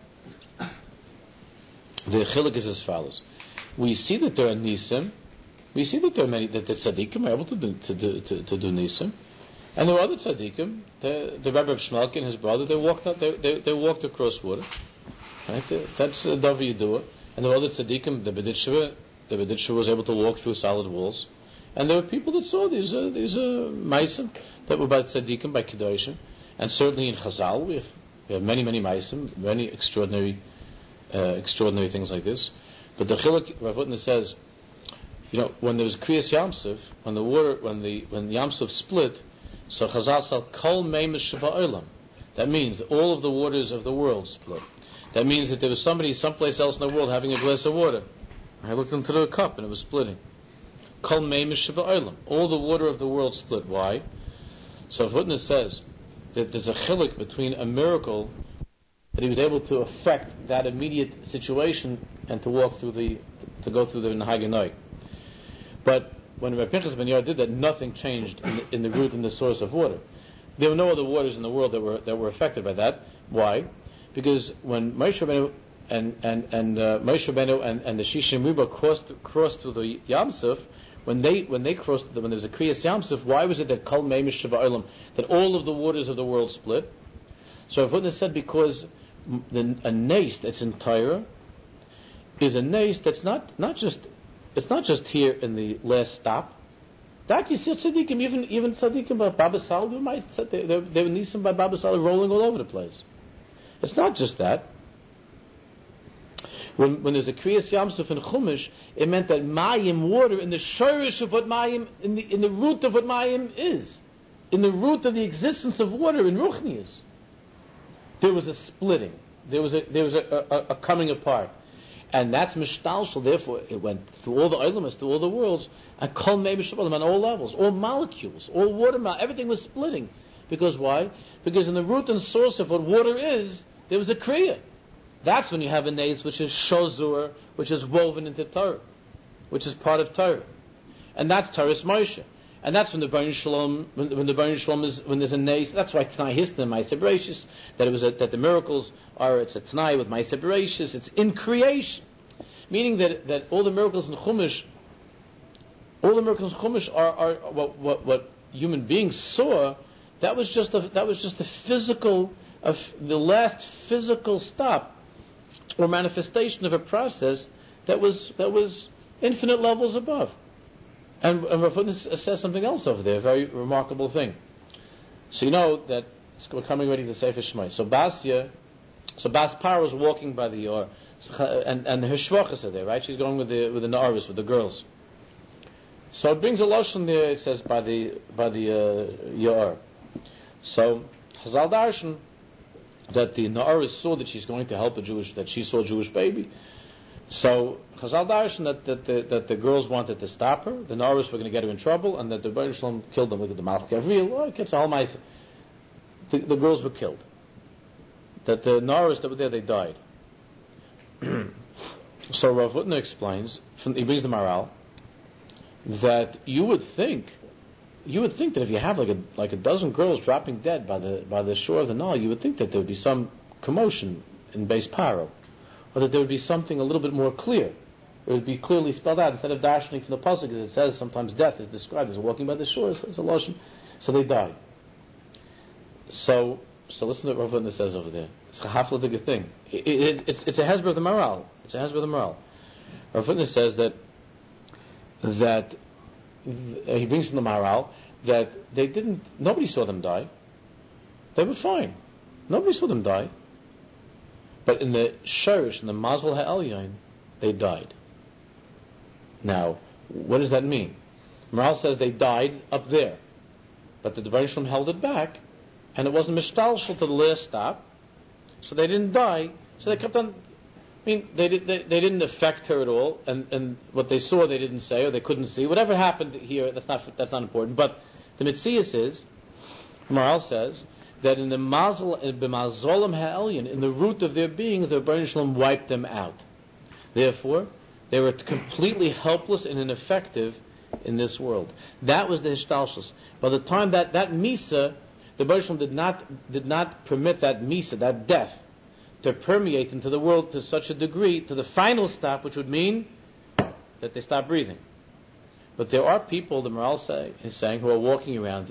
the chiluk is as follows: we see that there are nisim, we see that there are many that the tzaddikim are able to do nisim, And there were other tzaddikim, the Rebbe of Shmelkin and his brother, they walked across water. Right? That's Davi Yedua. And there were other tzaddikim, the Beditshva was able to walk through solid walls. And there were people that saw these maisim that were by tzaddikim, by Kedoshim. And certainly in Chazal, we have many maisim, many extraordinary things like this. But the Chiluk, Rav Hutner says, when there was Kriyas Yamsuf, when Yamsuf split, so Chazal said, Kol Meimus Sheba Olam. That means that all of the waters of the world split. That means that there was somebody someplace else in the world having a glass of water. I looked into the cup and it was splitting. Kol Meimus Sheba Olam. All the water of the world split. Why? So Rav Hutner says that there's a chiluk between a miracle that he was able to affect that immediate situation and to go through the Nahaganoi. But when Rav Pinchas ben Yair did that, nothing changed in the root and the source of water. There were no other waters in the world that were affected by that. Why? Because when Moshe Rabbeinu and Moshe Rabbeinu and the Shishim Riba crossed through the Yamsuf, when they crossed, when there was a Kriyas Yamsuf, why was it that Kol Meimus Sheba Olam, that all of the waters of the world split? So Rav Hutner said because a nace that's in Torah is a nace that's not just here in the last stop. That you see tzaddikim, even tzaddikim by Baba Sal, they were nisim by Baba Sal rolling all over the place. It's not just that. When there's a Kriyas Yamsuf in Chumash, it meant that Mayim, water, in the shorish of what Mayim, in the root of what Mayim is, in the root of the existence of water in Ruchnius, there was a splitting. There was a coming apart. And that's Mishtalshal, therefore it went through all the Olamas, through all the worlds, and Kol Meimus Sheba Olam on all levels, all molecules, all water, everything was splitting. Because why? Because in the root and source of what water is, there was a Kriya. That's when you have a nace which is Shozur, which is woven into Torah, which is part of Torah. And that's Torah's Moshe. And that's when the Baruch Shalom, when the Baruch Shalom is, when there's a nace, that's why Tanai Hisna and Ma'aseh Bereishis, that the miracles it's a Tanai with Ma'aseh Bereishis, it's in creation. Meaning that all the miracles in Chumash are what human beings saw. That was just the physical, the last physical stop or manifestation of a process that was infinite levels above. And Rav Hutner says something else over there, a very remarkable thing. So you know that we're coming ready to Sefer Shmai. So Bas Parah was walking by the Yor, and her shvachas are there, right? She's going with the Na'aris, with the girls. So it brings a lashon there. It says by the Yor. So Chazal darshan that the Na'aris saw that she's going to help that she saw a Jewish baby. So Chazal darshan that the girls wanted to stop her, the Na'aris were going to get her in trouble, and that the Baruch Shalom killed them. Look at the Malach Gavril. It's all my. The girls were killed. That the Na'aris that were there, they died. So Rav Hutner explains, he brings the Maral, that you would think that if you have like a dozen girls dropping dead by the shore of the Nile, you would think that there would be some commotion in Beis Paro, or that there would be something a little bit more clear. It would be clearly spelled out instead of darshaning from the pasuk, as it says sometimes death is described as walking by the shore. So it's a lotion. So they died. So listen to what Rav Hutner says over there. It's a hafladig thing. It's a hezber of the Maral. It's a hezber of the Maral. Rav Hutner says that he brings in the Maral that nobody saw them die. They were fine. Nobody saw them die. But in the Sherish, in the Mazel HaElyon, they died. Now, what does that mean? Maral says they died up there, but the Baruch Shalom held it back, and it wasn't mishtalshel to the last stop, so they didn't die. So they kept on. I mean, they didn't affect her at all, and what they saw they didn't say or they couldn't see. Whatever happened here, that's not important. But the Metzias is, Maral says that in the b'mazolam ha'elyon, in the root of their beings, the Baruch Shalom wiped them out. Therefore, they were completely helpless and ineffective in this world. That was the Hishtalshus. By the time that Misa, the Baruch Shalom did not permit that Misa, that death, to permeate into the world to such a degree, to the final stop, which would mean that they stop breathing. But there are people, the Maral is saying, who are walking around here,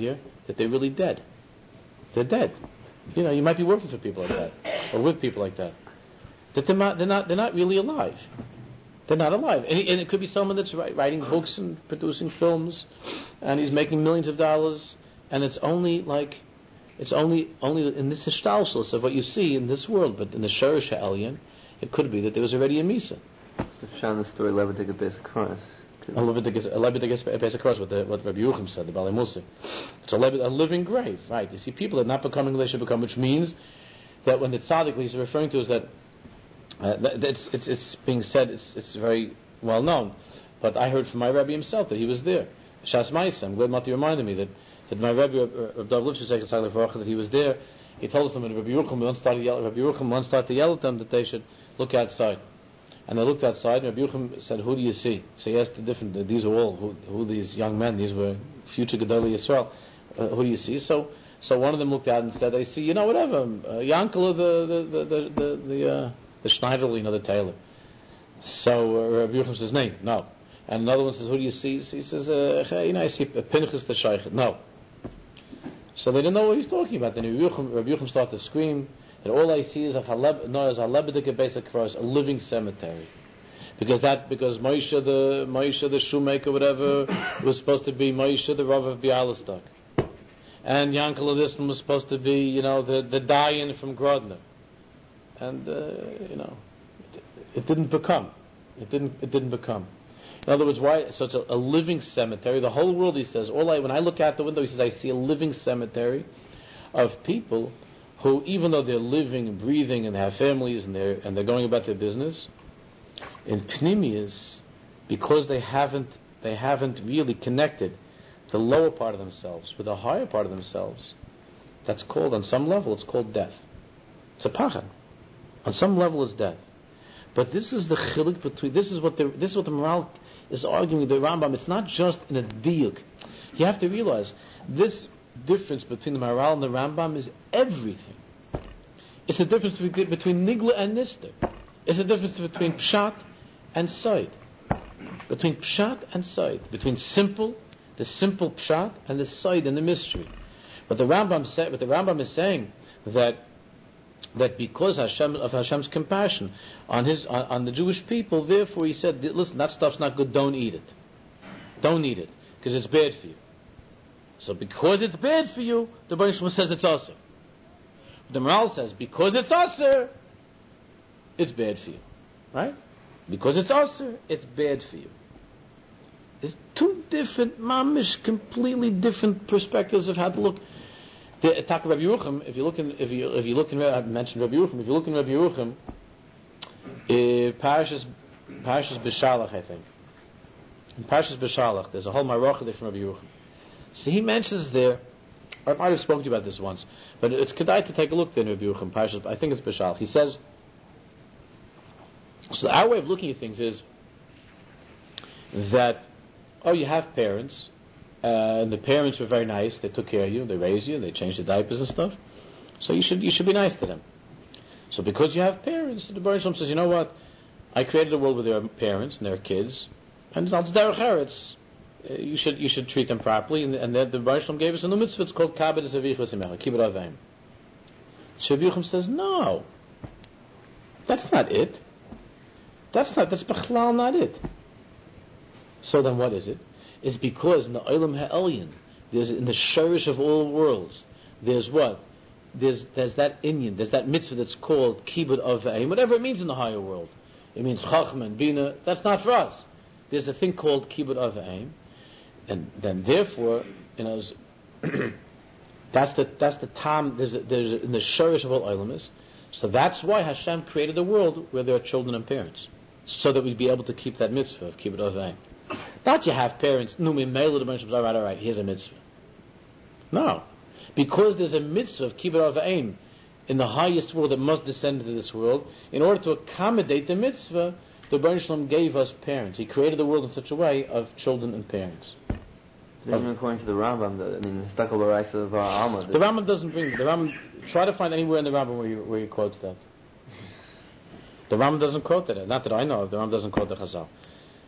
that they're really dead. They're dead. You know, you might be working for people like that, or with people like that. That they're not really alive. They're not alive. And it could be someone that's writing books and producing films, and he's making millions of dollars, and it's only in this histalshelus of what you see in this world, but in the Shorish Ha'elyon, it could be that there was already a Misa. I've shown the story Levitic Basic Cross. A Levitic Basic Cross, what Rabbi Yuchim said, the Balei Musa. It's a living grave, right? You see, people are not becoming, they should become, which means that when the tzaddik, what he's referring to is that it's being said, it's very well known. But I heard from my Rebbe himself that he was there. Shas Ma'aseh. I'm glad Mati reminded me that my Rebbe, Rav Dov Lifshitz, that he was there. He told us that Rabbi Yuchim once started to yell at them that they should look outside. And they looked outside, and Rabbi Yuchim said, "Who do you see?" So he asked these are all, who these young men, these were future Gedolei Yisrael. Who do you see? So one of them looked out and said, "I see, whatever, Yankel, the Schneider, the tailor." So Rabbi Yuchim says, "No." And another one says, "Who do you see?" He says, "I see Pinchas the Sheikh." No. So they didn't know what he was talking about. Then Rabbi Yuchim started to scream that all I see is a Lebedik Basic Cross, a living cemetery. Because Moshe the shoemaker, whatever, was supposed to be Moshe the Rav of Bialystok. And Yankel of this one was supposed to be, the Dayan from Grodno. And, it didn't become. It didn't become. In other words, why? So it's a living cemetery. The whole world, he says, when I look out the window, he says, I see a living cemetery of people who, even though they're living and breathing and have families and they're going about their business, in Pnimius, because they haven't really connected the lower part of themselves with the higher part of themselves, that's called, on some level, it's called death. It's a pachad. On some level, it's death. But this is the chilik between. This is what the Maharal is arguing with the Rambam. It's not just in a diuk. You have to realize this difference between the Maharal and the Rambam is everything. It's the difference between Nigla and Nister. It's the difference between Pshat and Sod. Between Pshat and Sod. Between the simple Pshat, and the Sod and the mystery. But the Rambam is saying that because of Hashem's compassion on the Jewish people, therefore he said, listen, that stuff's not good, don't eat it. Don't eat it, because it's bad for you. So because it's bad for you, the Baruch Shem says it's aser. The Maharal says, because it's aser, it's bad for you. Right? Because it's aser, it's bad for you. There's two different, completely different perspectives of how to look. The attack of Rabbi Yerucham, if you look in, I mentioned Rabbi Yerucham, if you look in Rabbi Yerucham, Parashas B'Shalach, I think. In Parashas B'Shalach, there's a whole Marocha there from Rabbi Yerucham. So he mentions there, I might have spoken to you about this once, but it's kedai to take a look there in Rabbi Yerucham, Parashas, I think it's B'Shalach. He says, so our way of looking at things is that, you have parents, and the parents were very nice, they took care of you, they raised you, they changed the diapers and stuff, so you should be nice to them. So because you have parents, the Baruch Shalom says, you know what, I created a world with their parents and their kids, and it's derech eretz. You should treat them properly, and the Baruch Shalom gave us a new mitzvah, it's called Kabed Zavich V'Simecha, Kibbud Avim. So Rabbi Yerucham says, no, that's not it. That's Bechlal not it. So then what is it? It's because in the Olam Ha'elyon, there's in the Shorish of all worlds, there's what? There's that Inyan, there's that mitzvah that's called Kibbud Avim, whatever it means in the higher world. It means Chachma and Bina. That's not for us. There's a thing called Kibbud Avim, and then therefore, that's the tam. There's in the Shorish of all Olamis. So that's why Hashem created a world where there are children and parents, so that we'd be able to keep that mitzvah of Kibbud Avim. Not you have parents, all right, here's a mitzvah. No. Because there's a mitzvah of Kibbud Avim in the highest world that must descend into this world, in order to accommodate the mitzvah, the Baruch Shalom gave us parents. He created the world in such a way of children and parents. Even according to the Rambam, the Stakel Baraisa of Alma. The Rambam doesn't bring the Rambam. Try to find anywhere in the Rambam where he quotes that. The Rambam doesn't quote that. Not that I know of. The Rambam doesn't quote the Chazal.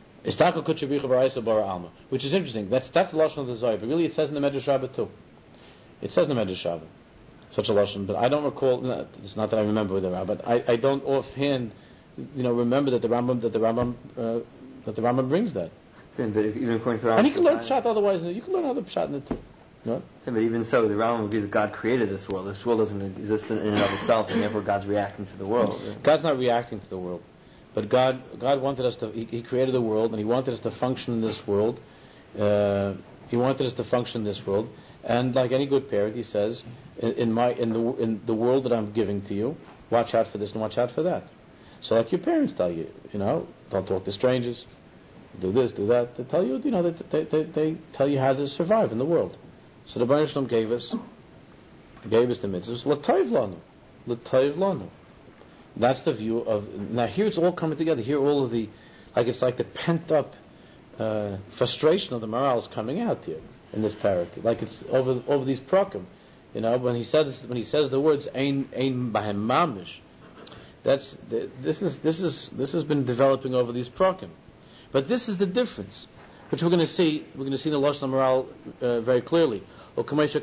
Which is interesting. That's the lashon of the Zohar, but really it says in the Medrash Rabbah too. It says in the Medrash Rabbah such a lashon, but I don't recall. No, it's not that I remember the Rabbah, but I don't offhand, remember that the Rambam brings that. But even according to the Rambam, And you can learn pshat otherwise. You can learn other pshat in it too. No? But even so, the Rambam would be that God created this world. This world doesn't exist in and of itself, and therefore God's reacting to the world. God's not reacting to the world, but God wanted us to. He created the world, and He wanted us to function in this world. He wanted us to function in this world, and like any good parent, He says, in the world that I'm giving to you, watch out for this and watch out for that. So, like your parents tell you, don't talk to strangers, do this, do that. They tell you, they tell you how to survive in the world. So the Baruch Shalom gave us the mitzvahs. L'tayv lanu. That's the view of. Now here it's all coming together. Here all of the, it's like the pent up frustration of the morale is coming out here in this parak. Like it's over these prakim. When he says the words ein bahem mamish. This has been developing over these prakim. But this is the difference, which we're going to see. We're going to see in the Lashon HaMoral very clearly. I'm asking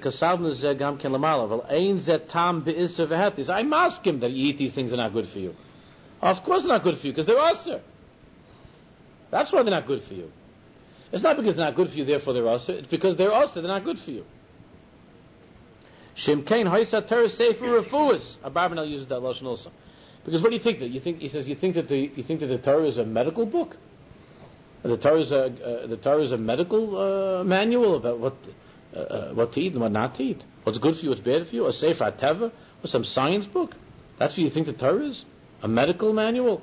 him that you eat these things are not good for you. Of course they're not good for you, because they're usher. That's why they're not good for you. It's not because they're not good for you, therefore they're usher. It's because they're usher, they're not good for you. Shimkein Hoysa Torah Sefer Refuas. Abarbanel uses that Lashon also. Because what do you think that? He says you think that the Torah is a medical book? The Torah is a medical manual about what to eat and what not to eat. What's good for you, what's bad for you? A Sefer HaTeva? Or some science book? That's what you think the Torah is? A medical manual?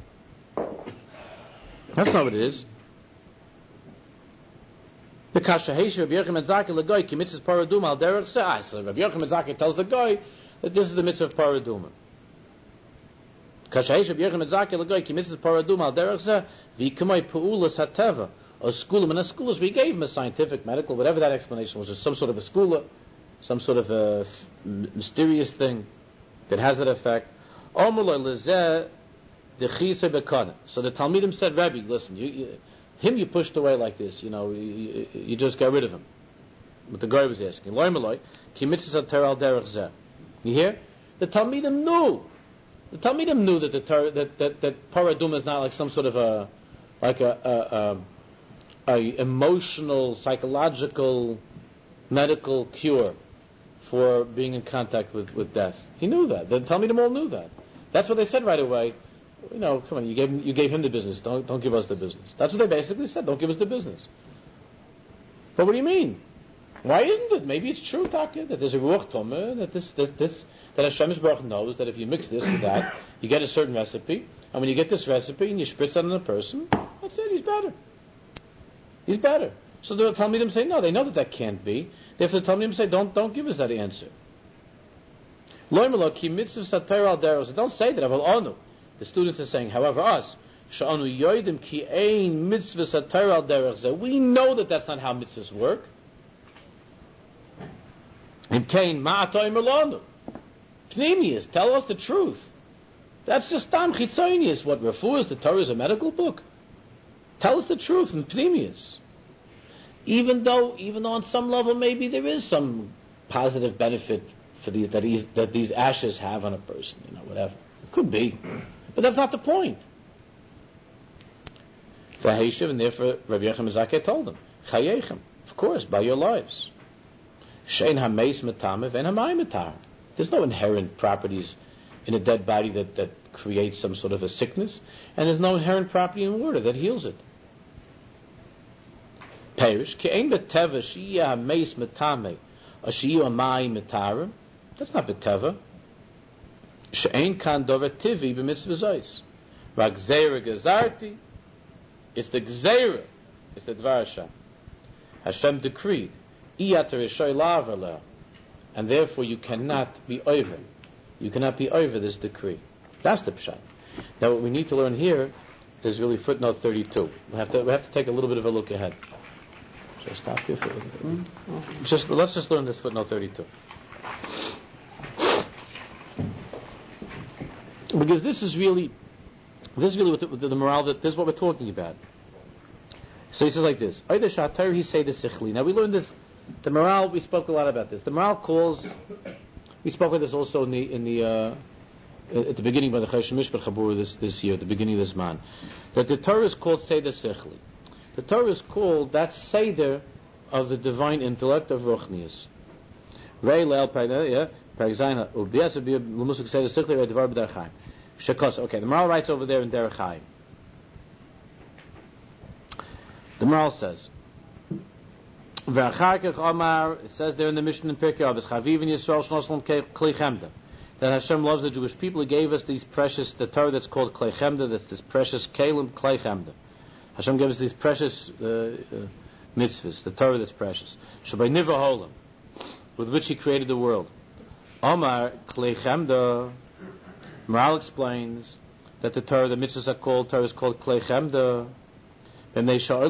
That's not what it is. The Kashahesh Rabbi Yochanan Zaki Lagoy Kimitzvah Paraduma Al Derech Se'ai. So Rabbi Yochanan Zaki tells the guy that this is the mitzvah of Paraduma. Kashahesh Rabbi Yochanan Zaki Lagoy Kimitzvah Paraduma Al Derech Se'ai V'Kamay Pa'ulas HaTeva. Or schoolim, and a schoolis, we gave him a scientific, medical, whatever that explanation was, or some sort of a schooler, some sort of a mysterious thing that has that effect. So the Talmidim said, Rabbi, listen, you pushed away like this, you just got rid of him. But the guy was asking, you hear? The Talmidim knew. The Talmidim knew that that Paraduma is not like some sort of a emotional, psychological, medical cure for being in contact with death. He knew that. The Talmidim all knew that. That's what they said right away. Come on, you gave him the business. Don't give us the business. That's what they basically said. Don't give us the business. But what do you mean? Why isn't it? Maybe it's true, Taka, that there's a ruach tomeh, that Hashem Yisbarach knows that if you mix this with that, you get a certain recipe, and when you get this recipe and you spritz it on a person, that's it. He's better. He's better. So the Talmidim say no. They know that can't be. Therefore, the Talmidim say don't give us that answer. Don't say that. The students are saying, however, us we know that that's not how mitzvahs work. Pneumius, tell us the truth. That's just tam chitzonius. What refuah, the Torah is a medical book. Tell us the truth in Pneumius. Even though on some level maybe there is some positive benefit for that these ashes have on a person, whatever. It could be. But that's not the point. And therefore Rabbi Yochanan Zakeh told them, Chayechem, of course, by your lives. Shein hameis metamev and hamay metar. There's no inherent properties in a dead body that creates some sort of a sickness, and there's no inherent property in water that heals it. Perish ke'ein beteva shiyah hameis metame ashiyah hamay metar. That's not beteva. She'ein kan dover tivi b'mitzvah zos. Rak zera gezarti. It's the gzeira. It's the dvar Hashem. Hashem decreed. And therefore you cannot be over. You cannot be over this decree. That's the pshat. Now what we need to learn here is really footnote 32. We have to take a little bit of a look ahead. Should I stop here for a little bit? Let's just learn this footnote 32. Because this is really what the morale, that this is what we're talking about. So he says like this. He say the sichli. Now we learned this The morale, we spoke a lot about this. The morale calls, we spoke about this also at the beginning by the Choshen Mishpat Chabur this year, at the beginning of this man, that the Torah is called Seder Sechli. The Torah is called that Seder of the divine intellect of Ruchnius. Okay, the Maral writes over there in Derech Chaim. The Maral says, it says there in the Mishnah in Pirkei Avos, that Hashem loves the Jewish people. He gave us these precious, the Torah that's called Klei Chemda, that's this precious Kalim Klei Chemda. Hashem gave us these precious mitzvahs, the Torah that's precious. Shabbai Niva Holam, with which He created the world. Omar Klei Chemda. Maral explains that the Torah, the mitzvahs are called, Torah is called Klei Chemda. The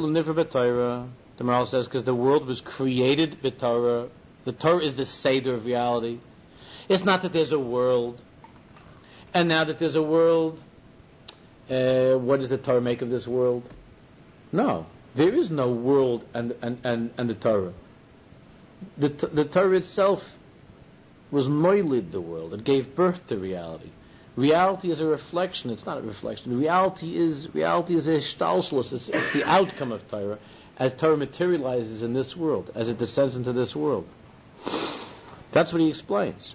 Maral says, because the world was created with Torah. The Torah is the Seder of reality. It's not that there's a world, and now that there's a world, what does the Torah make of this world? No, there is no world and the Torah. The Torah itself was moilid the world. It gave birth to reality. Reality is a reflection. It's not a reflection. Reality is a shtalshlus. It's the outcome of Torah, as Torah materializes in this world, as it descends into this world. That's what he explains.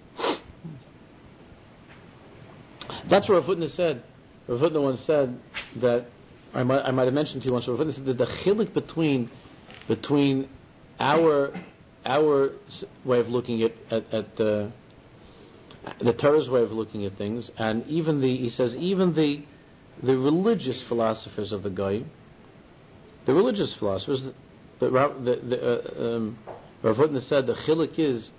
That's what Rav Hutner said. Rav Hutner once said that, I might have mentioned to you once, Rav Hutner said that the chiluk between our way of looking at the Torah's way of looking at things, and even the religious philosophers of the Goyim, the religious philosophers, Rav Hutner said the chiluk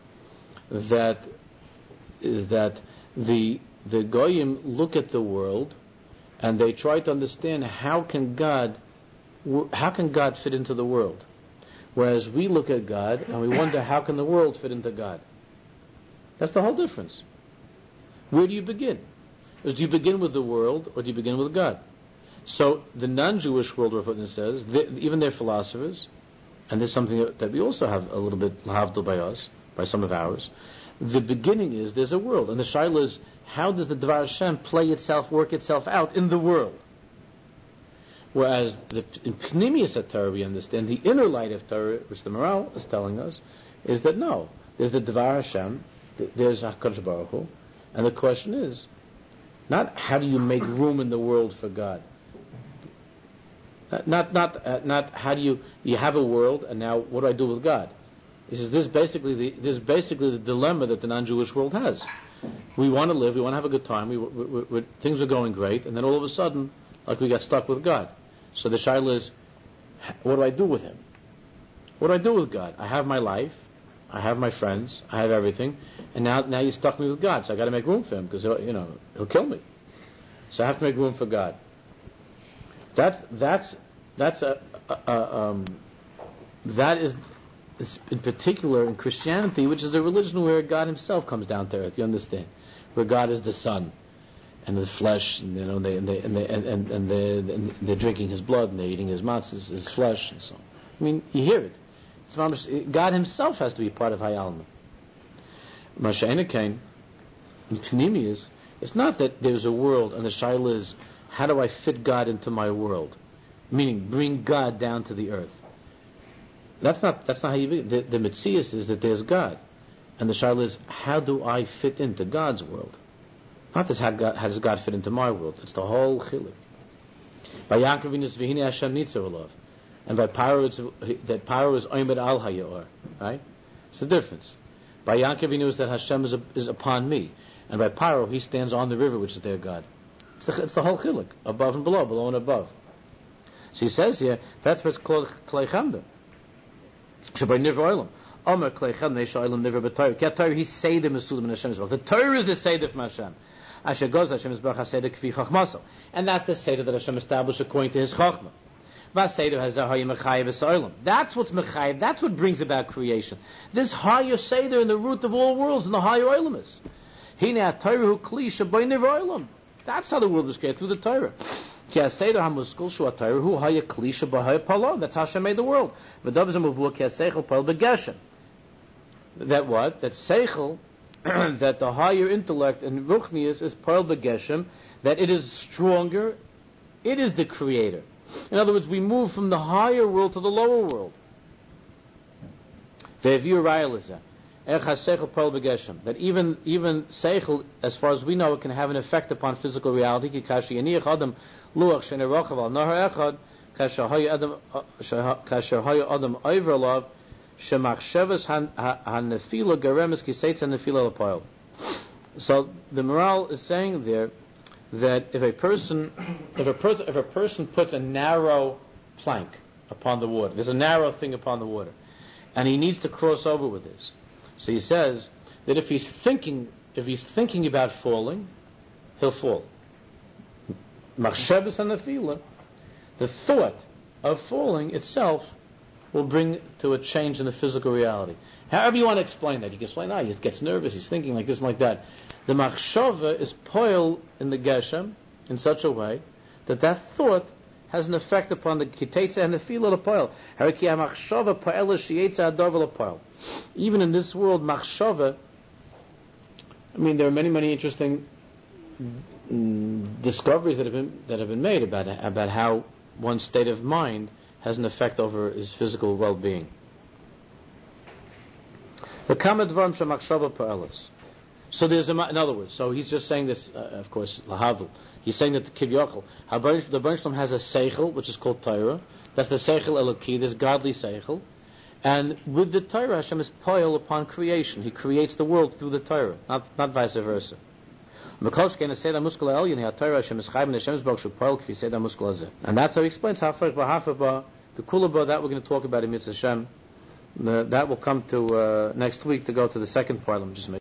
is that the Goyim look at the world and they try to understand how can God fit into the world, whereas we look at God and we wonder how can the world fit into God. That's the whole difference. Where do you begin? Do you begin with the world or do you begin with God? So the non-Jewish world, Rav Hutner says, even their philosophers, and this is something that we also have a little bit lahavdil by us, by some of ours, the beginning is there's a world, and the shaila is, how does the Dvar Hashem work itself out in the world? Whereas in Pnimius Torah we understand, the inner light of Torah, which the Maral is telling us, is that no, there's the Dvar Hashem, there's HaKadosh Baruch Hu, and the question is, not how do you make room in the world for God? Not how do you have a world, and now what do I do with God? He says this is basically the dilemma that the non-Jewish world has. We want to live, we want to have a good time, things are going great, and then all of a sudden, like we got stuck with God. So the shaila is, what do I do with Him? What do I do with God? I have my life, I have my friends, I have everything, and now you stuck me with God, so I got to make room for Him because He'll kill me. So I have to make room for God. That is in particular in Christianity, which is a religion where God Himself comes down to earth. You understand, where God is the Son and the flesh, and they're drinking His blood and they're eating His matzah, His flesh, and so on. I mean, you hear it. God Himself has to be part of Hayalma. Masha'ena Kain in Pnimius, it's not that there's a world and the shaila is, how do I fit God into my world? Meaning, bring God down to the earth. That's not how you begin. The Metzias is that there's God. And the shaila is, how do I fit into God's world? Not this, how does God fit into my world? It's the whole chiluk. By Yaakov Vinus V'hine Hashem Nitzav Olav. And by Paro, that Paro is Oimed Al Hayor. Right? It's the difference. By Yaakov Vinus is that Hashem is upon me. And by Paro, he stands on the river, which is their God. It's the whole chiluk. Above and below and above. So he says here, that's what's called Klei Chemda. Shabbai Niver Olam. Omer Klei Chemda Sha'olam Niver B'Torah. Ki HaTorah He Seder Mesulam in Hashem's world. The Torah is the Seder from Hashem. Asher goes Hashem is Baruch HaSeder K'fi Chachmaso. And that's the Seder that Hashem established according to His Chachma. V'Seder HaZahayim Mechayev V'Sa'olam. That's what's Mechayev. That's what brings about creation. This higher Seder in the root of all worlds, in the higher Olam is. Hine HaTorah Hu Kli Shabbai Niver Olam. That's how the world was created, through the Torah. Ki aseder hamuskul shu atayr hu haya klisha b'haya palon. That's how Hashem made the world. V'dav zemuvua ki aseichel pal begeshem. That what? That seichel, that the higher intellect in ruchnius is pal begeshem, that it is stronger, it is the creator. In other words, we move from the higher world to the lower world. That even seichel, as far as we know, it can have an effect upon physical reality. So the moral is saying there that if a person puts a narrow plank upon the water, there's a narrow thing upon the water, and he needs to cross over with this. So he says that if he's thinking about falling, he'll fall. Machshavas hanefila, the thought of falling itself will bring to a change in the physical reality. However you want to explain that, you can explain, he gets nervous, he's thinking like this and like that. The machshava is poil in the geshem in such a way that thought has an effect upon the kitetza and the feel of the poil. Even in this world, machshava, there are many interesting discoveries that have been made about how one's state of mind has an effect over his physical well-being. So there's in other words, so he's just saying this, of course, lahavul. He's saying that the kivyachol, the Baruch Shalom has a seichel, which is called Torah. That's the seichel eloki, this godly seichel. And with the Torah, Hashem is poil upon creation. He creates the world through the Torah, not vice versa. And that's how he explains the kulaba that we're going to talk about in Mitzvah Hashem. That will come to next week to go to the second part.